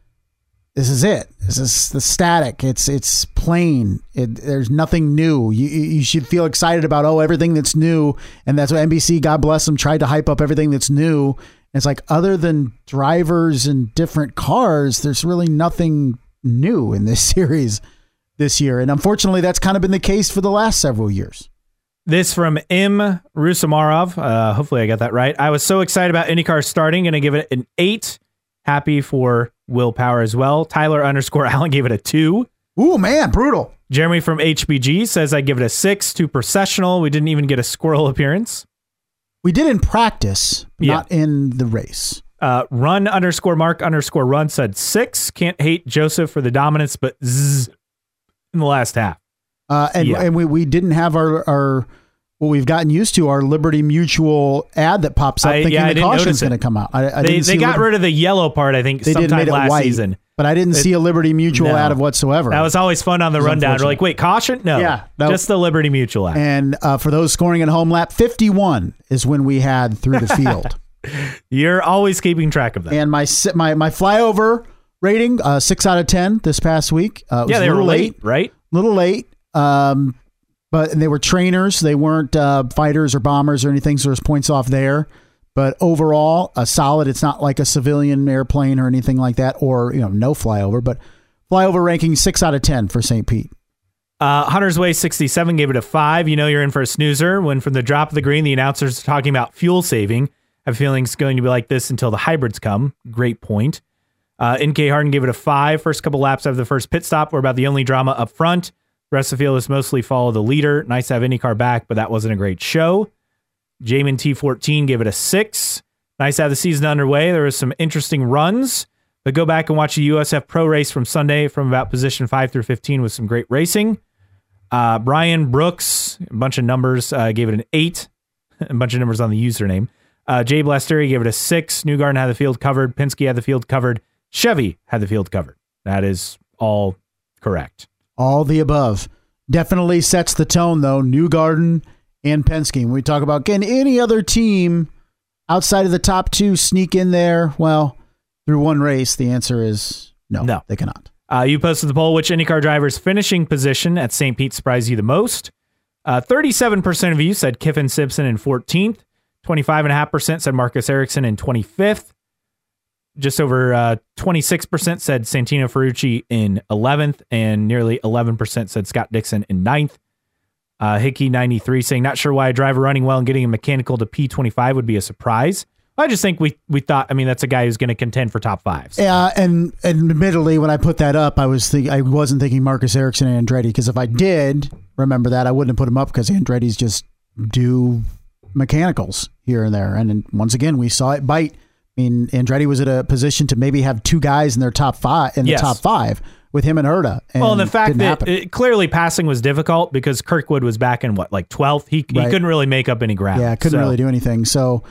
Speaker 2: this is it. This is the static. It's it's plain. It, there's nothing new. You you should feel excited about oh everything that's new, and that's what N B C, God bless them, tried to hype up everything that's new. And it's like other than drivers and different cars, there's really nothing new in this series this year, and unfortunately, that's kind of been the case for the last several years.
Speaker 1: This from M. Rusamarov. Uh, hopefully I got that right. I was so excited about IndyCar starting. Going to give it an eight. Happy for Will Power as well. Tyler underscore Allen gave it a two.
Speaker 2: Ooh, man, brutal.
Speaker 1: Jeremy from H B G says I give it a six. Too processional. We didn't even get a squirrel appearance.
Speaker 2: We did in practice, but
Speaker 1: Yeah.
Speaker 2: not in the race.
Speaker 1: Uh, run underscore Mark underscore Run said six. Can't hate Joseph for the dominance, but zzz in the last half.
Speaker 2: Uh, and
Speaker 1: Yeah.
Speaker 2: and we, we didn't have our, our what we've gotten used to, our Liberty Mutual ad that pops up
Speaker 1: I-
Speaker 2: thinking
Speaker 1: yeah, I
Speaker 2: the
Speaker 1: didn't
Speaker 2: caution's
Speaker 1: notice it.
Speaker 2: going to come out. I, I
Speaker 1: They
Speaker 2: didn't
Speaker 1: they
Speaker 2: see
Speaker 1: got
Speaker 2: Liberty,
Speaker 1: rid of the yellow part, I think,
Speaker 2: they did
Speaker 1: sometime
Speaker 2: made it
Speaker 1: last
Speaker 2: white,
Speaker 1: season.
Speaker 2: but I didn't
Speaker 1: It-
Speaker 2: see a Liberty Mutual
Speaker 1: No.
Speaker 2: ad of whatsoever.
Speaker 1: That was always fun on the
Speaker 2: It was
Speaker 1: rundown. We're
Speaker 2: unfortunate.
Speaker 1: like, wait, caution? No.
Speaker 2: Yeah, that-
Speaker 1: just the Liberty Mutual ad.
Speaker 2: and uh, for those scoring at home lap, fifty-one is when we had through the field.
Speaker 1: You're always keeping track of that.
Speaker 2: And my si- my my flyover rating, uh, six out of ten this past week. Uh, it was
Speaker 1: yeah,
Speaker 2: a
Speaker 1: they were
Speaker 2: little
Speaker 1: late,
Speaker 2: late,
Speaker 1: right?
Speaker 2: little late. Um, but they were trainers. They weren't uh, fighters or bombers or anything. So there's points off there. But overall, a solid. It's not like a civilian airplane or anything like that, or you know, no flyover. But flyover ranking six out of ten for Saint Pete.
Speaker 1: Uh, Hunter's Way sixty-seven gave it a five. You know you're in for a snoozer when from the drop of the green, the announcers are talking about fuel saving. I have a feeling it's going to be like this until the hybrids come. Great point. Uh, N K Harden gave it a five. First couple laps after the first pit stop were about the only drama up front. The rest of the field is mostly follow the leader. Nice to have IndyCar back, but that wasn't a great show. Jamin T fourteen gave it a six. Nice to have the season underway. There was some interesting runs, but go back and watch the U S F Pro race from Sunday from about position five through fifteen with some great racing. Uh, Brian Brooks, a bunch of numbers, uh, gave it an eight. A bunch of numbers on the username. Uh, Jay Blasteri gave it a six. Newgarden had the field covered. Penske had the field covered. Chevy had the field covered. That is all correct.
Speaker 2: All the above. Definitely sets the tone, though. Newgarden and Penske. When we talk about, can any other team outside of the top two sneak in there? Well, through one race, the answer is no,
Speaker 1: No.
Speaker 2: they cannot.
Speaker 1: Uh, you posted the poll, which IndyCar driver's finishing position at Saint Pete surprised you the most? Uh, thirty-seven percent of you said Kiffin Simpson in fourteenth. twenty-five point five percent said Marcus Ericsson in twenty-fifth. Just over uh, twenty-six percent said Santino Ferrucci in eleventh, and nearly eleven percent said Scott Dixon in ninth. Uh, Hickey ninety-three saying, not sure why a driver running well and getting a mechanical to P twenty-five would be a surprise. I just think we we thought, I mean, that's a guy who's going to contend for top fives.
Speaker 2: Yeah, and, and admittedly, when I put that up, I was think I wasn't thinking Marcus Ericsson and Andretti, because if I did remember that, I wouldn't have put him up, because Andretti's just do mechanicals here and there. And then, once again, we saw it bite. I mean, Andretti was at a position to maybe have two guys in their top five in the
Speaker 1: Yes.
Speaker 2: top five with him and Herta. And
Speaker 1: Well, and the fact
Speaker 2: didn't
Speaker 1: that
Speaker 2: happen.
Speaker 1: it, clearly passing was difficult because Kirkwood was back in what, like twelfth? He, he
Speaker 2: Right.
Speaker 1: couldn't really make up any ground.
Speaker 2: Yeah, couldn't
Speaker 1: So,
Speaker 2: really do anything. So,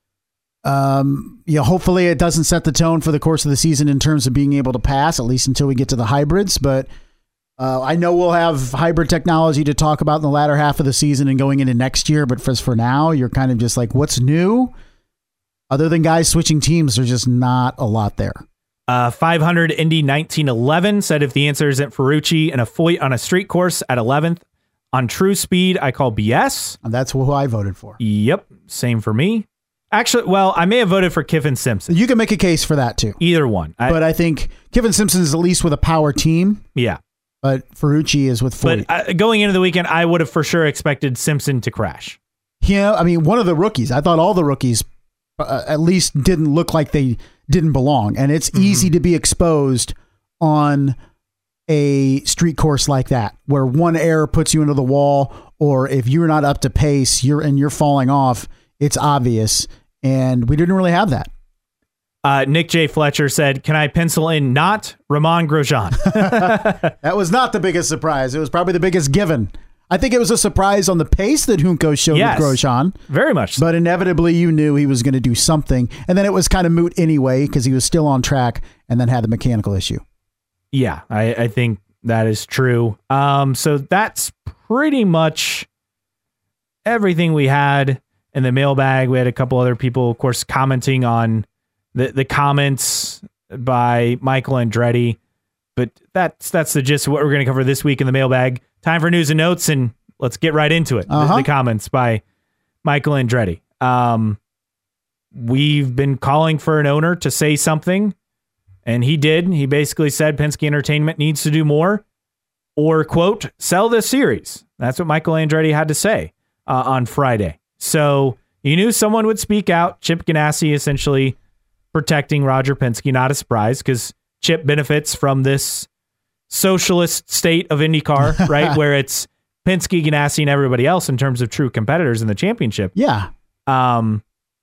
Speaker 2: um, yeah, hopefully it doesn't set the tone for the course of the season in terms of being able to pass, at least until we get to the hybrids. But uh, I know we'll have hybrid technology to talk about in the latter half of the season and going into next year. But for, for now, you're kind of just like, what's new? Other than guys switching teams, there's just not a lot there.
Speaker 1: Uh, five hundred Indy nineteen eleven said if the answer isn't Ferrucci and a Foyt on a street course at eleventh on true speed, I call B S.
Speaker 2: And that's who I voted for.
Speaker 1: Yep, same for me. Actually, well, I may have voted for Kiffin Simpson.
Speaker 2: You can make a case for that too.
Speaker 1: Either one. I,
Speaker 2: But I think Kevin Simpson is at least with a power team,
Speaker 1: yeah.
Speaker 2: but Ferrucci is with Foyt.
Speaker 1: But uh, going into the weekend, I would have for sure expected Simpson to crash.
Speaker 2: Yeah, I mean, one of the rookies. I thought all the rookies uh, at least didn't look like they didn't belong. And it's
Speaker 1: Mm-hmm.
Speaker 2: easy to be exposed on a street course like that, where one error puts you into the wall, or if you're not up to pace, you're and you're falling off. It's obvious, and we didn't really have that.
Speaker 1: Uh, Nick J. Fletcher said, can I pencil in not Romain Grosjean?
Speaker 2: That was not the biggest surprise. It was probably the biggest given. I think it was a surprise on the pace that Junko showed
Speaker 1: Yes.
Speaker 2: with Grosjean.
Speaker 1: Very much so.
Speaker 2: But inevitably, you knew he was going to do something. And then it was kind of moot anyway, because he was still on track and then had the mechanical issue.
Speaker 1: Yeah, I, I think that is true. Um, so that's pretty much everything we had. in the mailbag. We had a couple other people, of course, commenting on the, the comments by Michael Andretti. But that's that's the gist of what we're going to cover this week in the mailbag. Time for news and notes, and let's get right into it. Uh-huh. The, the comments by Michael Andretti. Um, we've been calling for an owner to say something, and he did. He basically said Penske Entertainment needs to do more, or, quote, sell this series. That's what Michael Andretti had to say uh, on Friday. So you knew someone would speak out. Chip Ganassi essentially protecting Roger Penske. Not a surprise, because Chip benefits from this socialist state of IndyCar, right? Where it's Penske, Ganassi, and everybody else in terms of true competitors in the championship.
Speaker 2: Yeah.
Speaker 1: Um,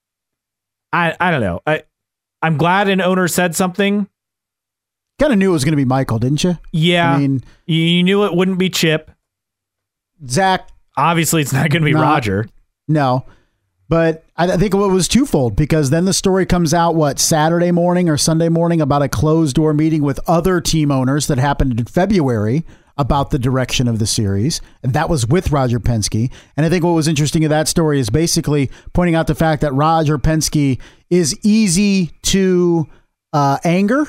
Speaker 1: I I don't know. I, I'm glad an owner said something.
Speaker 2: Kind of knew it was going to be Michael, didn't you?
Speaker 1: Yeah.
Speaker 2: I mean,
Speaker 1: you knew it wouldn't be Chip.
Speaker 2: Zach.
Speaker 1: Obviously, it's not going to be
Speaker 2: not,
Speaker 1: Roger.
Speaker 2: No. But I think it was twofold, because then the story comes out, what, Saturday morning or Sunday morning, about a closed-door meeting with other team owners that happened in February about the direction of the series. And that was with Roger Penske. And I think what was interesting in that story is basically pointing out the fact that Roger Penske is easy to uh, anger.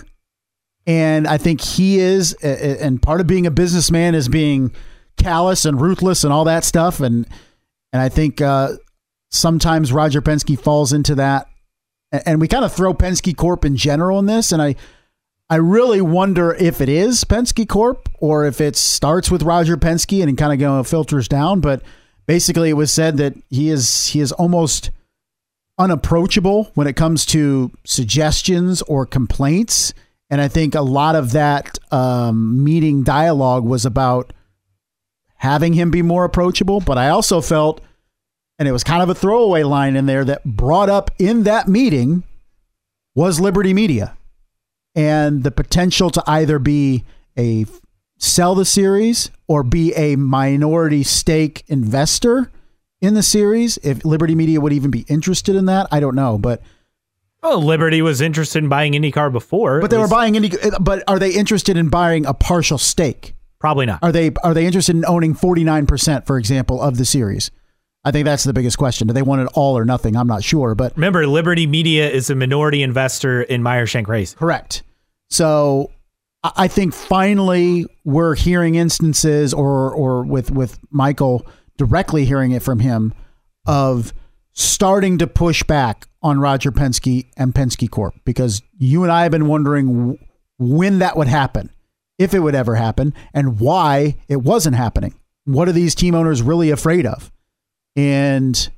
Speaker 2: And I think he is, and part of being a businessman is being callous and ruthless and all that stuff. And and I think uh, sometimes Roger Penske falls into that. And we kind of throw Penske Corp in general in this. And I I really wonder if it is Penske Corp or if it starts with Roger Penske and it kind of go filters down. But basically it was said that he is he is almost unapproachable when it comes to suggestions or complaints. And I think a lot of that um, meeting dialogue was about having him be more approachable. But I also felt, and it was kind of a throwaway line in there that brought up in that meeting, was Liberty Media and the potential to either be a sell the series or be a minority stake investor in the series. If Liberty Media would even be interested in that, I don't know. But
Speaker 1: well, Liberty was interested in buying IndyCar before.
Speaker 2: But they were buying Indy. But are they interested in buying a partial stake?
Speaker 1: Probably not.
Speaker 2: Are they Are they interested in owning forty-nine percent, for example, of the series? I think that's the biggest question. Do they want it all or nothing? I'm not sure. But
Speaker 1: remember, Liberty Media is a minority investor in Meyer Shank Racing.
Speaker 2: Correct. So I think finally we're hearing instances, or or with with Michael directly hearing it from him, of starting to push back on Roger Penske and Penske Corp, because you and I have been wondering when that would happen, if it would ever happen, and why it wasn't happening. What are these team owners really afraid of? And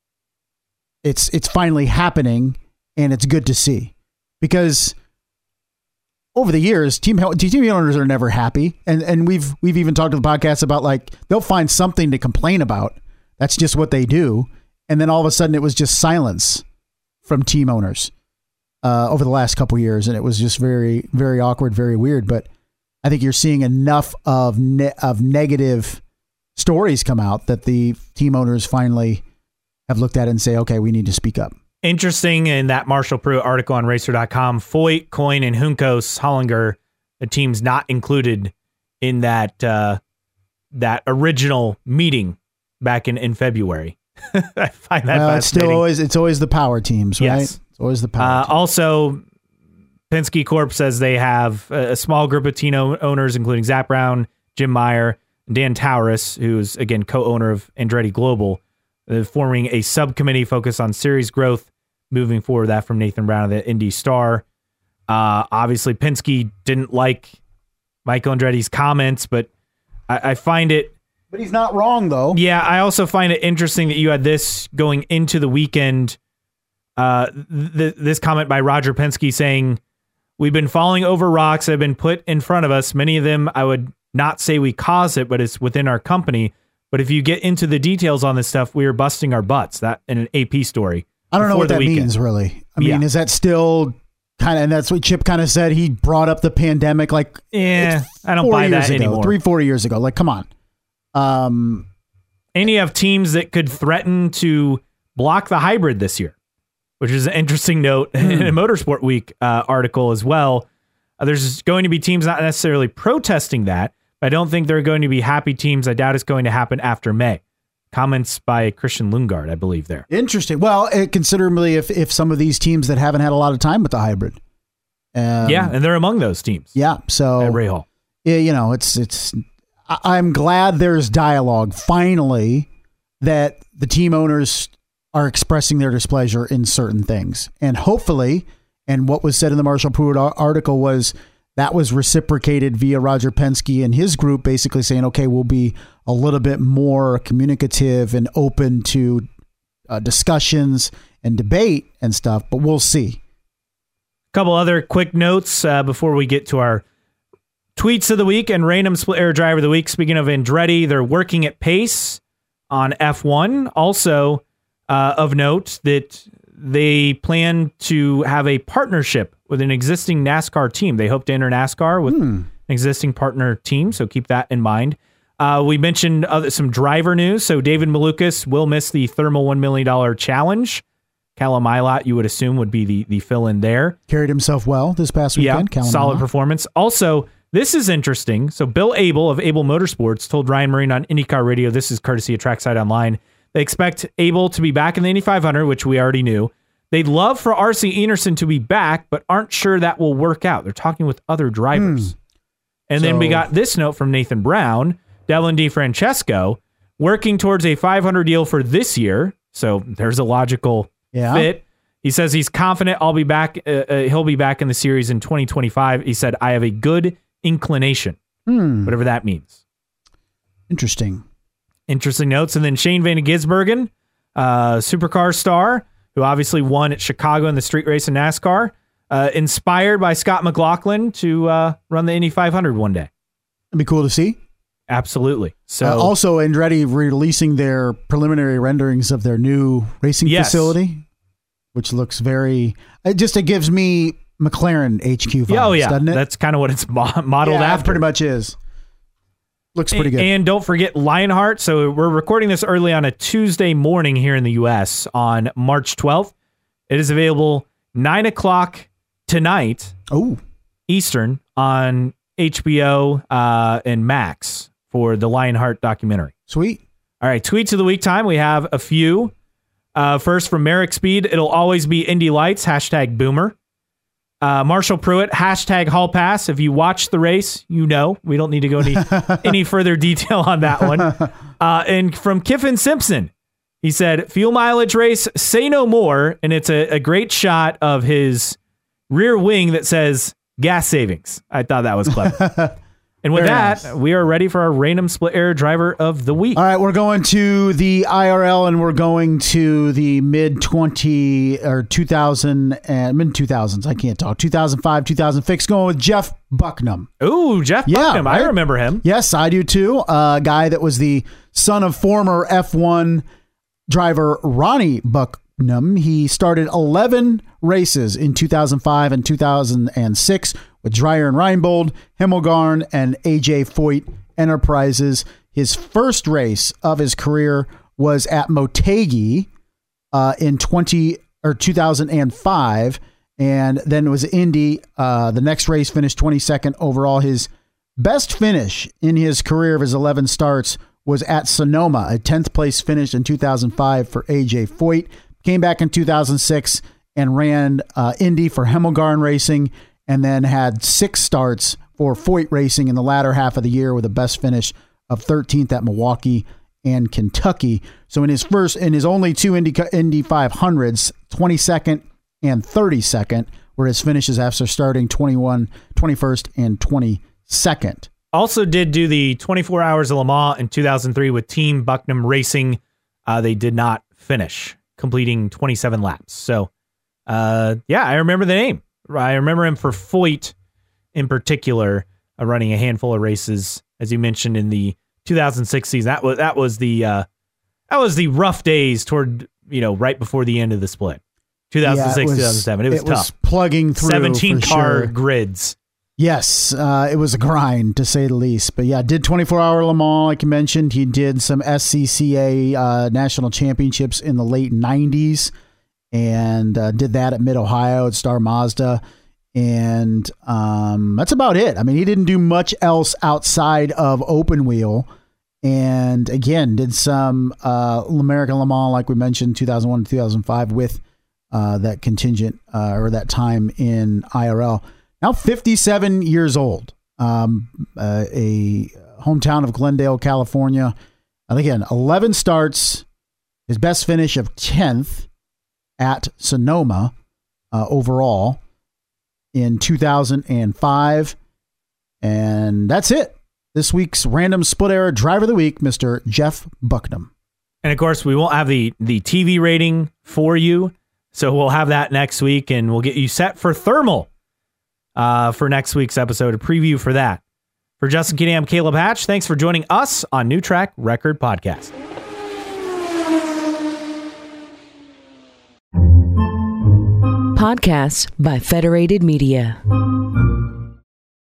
Speaker 2: it's it's finally happening, and it's good to see, because over the years, team team owners are never happy, and and we've we've even talked to the podcast about, like, they'll find something to complain about. That's just what they do. And then all of a sudden, it was just silence from team owners uh, over the last couple of years, and it was just very, very awkward, very weird. But I think you're seeing enough of ne- of negative stories come out that the team owners finally have looked at it and say, okay, we need to speak up.
Speaker 1: Interesting, in that Marshall Pruitt article on Racer dot com, Foyt, Coyne, and Juncos, Hollinger, the teams not included in that uh, that original meeting back in, in February. I find that
Speaker 2: well, it's still always it's always the power teams, right?
Speaker 1: Yes.
Speaker 2: It's always the power.
Speaker 1: Uh,
Speaker 2: teams.
Speaker 1: Also, Penske Corp says they have a, a small group of team owners, including Zach Brown, Jim Meyer, Dan Tauris, who's again co-owner of Andretti Global, uh, forming a subcommittee focused on series growth moving forward. That from Nathan Brown of the Indy Star. Uh, obviously, Penske didn't like Michael Andretti's comments, but I, I find it.
Speaker 2: But he's not wrong, though.
Speaker 1: Yeah, I also find it interesting that you had this going into the weekend. Uh, th- this comment by Roger Penske saying, "We've been falling over rocks that have been put in front of us. Many of them, I would not say we caused it, but it's within our company. But if you get into the details on this stuff, we are busting our butts." That in an A P story.
Speaker 2: I don't know what that
Speaker 1: weekend.
Speaker 2: means, really. I mean,
Speaker 1: yeah.
Speaker 2: is that still kind of, and that's what Chip kind of said. He brought up the pandemic, like,
Speaker 1: yeah, I don't buy that
Speaker 2: ago,
Speaker 1: anymore.
Speaker 2: Three, four years ago. Like, come on. Um,
Speaker 1: and you have teams that could threaten to block the hybrid this year, which is an interesting note mm. in a Motorsport Week uh, article as well. Uh, there's going to be teams not necessarily protesting that, but I don't think there are going to be happy teams. I doubt it's going to happen after May, comments by Christian Lundgaard, I believe there.
Speaker 2: Interesting. Well, uh, considerably if, if some of these teams that haven't had a lot of time with the hybrid. Um,
Speaker 1: yeah, and they're among those teams.
Speaker 2: Yeah, so
Speaker 1: at Rahal.
Speaker 2: Yeah, you know, it's it's. I- I'm glad there's dialogue finally that the team owners are expressing their displeasure in certain things, and hopefully, and what was said in the Marshall Pruitt article was that was reciprocated via Roger Penske and his group, basically saying, okay, we'll be a little bit more communicative and open to uh, discussions and debate and stuff, but we'll see.
Speaker 1: Couple other quick notes uh, before we get to our tweets of the week and random split air driver of the week. Speaking of Andretti, they're working at pace on F one. Also uh, of note that they plan to have a partnership with an existing NASCAR team. They hope to enter NASCAR with hmm. an existing partner team, so keep that in mind. Uh, we mentioned other, some driver news. So David Malukas will miss the Thermal one million dollars challenge. Callum Ilott, you would assume, would be the, the fill-in there.
Speaker 2: Carried himself well this past weekend.
Speaker 1: Yeah,
Speaker 2: Callum
Speaker 1: solid
Speaker 2: Ilott.
Speaker 1: performance. Also, this is interesting. So Bill Abel of Abel Motorsports told Ryan Marine on IndyCar Radio, this is courtesy of Trackside Online, they expect Abel to be back in the Indy five hundred, which we already knew. They'd love for R C Enerson to be back, but aren't sure that will work out. They're talking with other drivers. Hmm. And so, then we got this note from Nathan Brown, Devlin DeFrancesco, working towards a five hundred deal for this year. So there's a logical yeah. fit. He says he's confident I'll be back. Uh, uh, he'll be back in the series in twenty twenty-five. He said, I have a good inclination, hmm. whatever that means.
Speaker 2: Interesting.
Speaker 1: Interesting notes. And then Shane Van Gisbergen, uh, supercar star, who obviously won at Chicago in the street race in NASCAR, uh, inspired by Scott McLaughlin to uh, run the Indy five hundred one day.
Speaker 2: It'd be cool to see.
Speaker 1: Absolutely. So
Speaker 2: uh, also, Andretti releasing their preliminary renderings of their new racing yes. facility, which looks very. It just it gives me McLaren H Q vibes,
Speaker 1: yeah, oh yeah,
Speaker 2: doesn't it?
Speaker 1: That's kind of what it's modeled
Speaker 2: yeah,
Speaker 1: after.
Speaker 2: Pretty much is. Looks pretty good.
Speaker 1: And don't forget Lionheart. So we're recording this early on a Tuesday morning here in the U S on March twelfth. It is available nine o'clock tonight
Speaker 2: oh.
Speaker 1: Eastern on H B O uh, and Max for the Lionheart documentary.
Speaker 2: Sweet.
Speaker 1: All right, tweets of the week time. We have a few. Uh, first from Merrick Speed. It'll always be Indy Lights. Hashtag Boomer. Uh, Marshall Pruitt, hashtag Hall Pass. If you watch the race, you know. We don't need to go any, any further detail on that one. Uh, and from Kiffin Simpson, he said, fuel mileage race, say no more. And it's a, a great shot of his rear wing that says gas savings. I thought that was clever. And with Very that, nice. We are ready for our random split air driver of the week.
Speaker 2: All right, we're going to the I R L and we're going to the mid twenty or two thousand and mid two thousands. I can't talk. two thousand five, two thousand six. Going with Jeff Bucknam.
Speaker 1: Ooh, Jeff yeah, Bucknam. Right? I remember him.
Speaker 2: Yes, I do too. A uh, guy that was the son of former F one driver Ronnie Bucknam. He started eleven races in two thousand five and two thousand six. With Dreyer and Reinbold, Himmelgarn, and A J Foyt Enterprises. His first race of his career was at Motegi uh, in twenty or two thousand five, and then it was Indy. Uh, the next race finished twenty-second overall. His best finish in his career of his eleven starts was at Sonoma, a tenth place finish in two thousand five for A J Foyt. Came back in two thousand six and ran uh, Indy for Himmelgarn Racing, and then had six starts for Foyt Racing in the latter half of the year with a best finish of thirteenth at Milwaukee and Kentucky. So in his first, in his only two Indy, Indy five hundreds, twenty-second and thirty-second were his finishes after starting twenty-one, twenty-first, and twenty-second.
Speaker 1: Also did do the twenty-four Hours of Le Mans in two thousand three with Team Bucknam Racing. Uh, they did not finish, completing twenty-seven laps. So, uh, yeah, I remember the name. I remember him for Foyt in particular, uh, running a handful of races, as you mentioned in the two thousand six season. That was that was the uh, that was the rough days toward you know right before the end of the split. two thousand six, yeah, two thousand seven. It was
Speaker 2: it
Speaker 1: tough.
Speaker 2: Was plugging through
Speaker 1: seventeen car
Speaker 2: sure.
Speaker 1: grids.
Speaker 2: Yes, uh, it was a grind to say the least. But yeah, did twenty-four hour Le Mans, like you mentioned. He did some S C C A uh, national championships in the late nineties. And uh, did that at Mid-Ohio at Star Mazda. And um, that's about it. I mean, he didn't do much else outside of open wheel. And again, did some uh, American Le Mans, like we mentioned, two thousand one to two thousand five with uh, that contingent uh, or that time in I R L. Now fifty-seven years old. Um, uh, a hometown of Glendale, California. And again, eleven starts. His best finish of tenth at Sonoma uh, overall in two thousand five. And that's it. This week's Random Split Error Driver of the Week, Mister Jeff Bucknam.
Speaker 1: And of course, we won't have the, the T V rating for you. So we'll have that next week, and we'll get you set for Thermal uh, for next week's episode, a preview for that. For Justin Kinney, I'm Caleb Hatch. Thanks for joining us on New Track Record Podcast.
Speaker 3: Podcasts by Federated Media.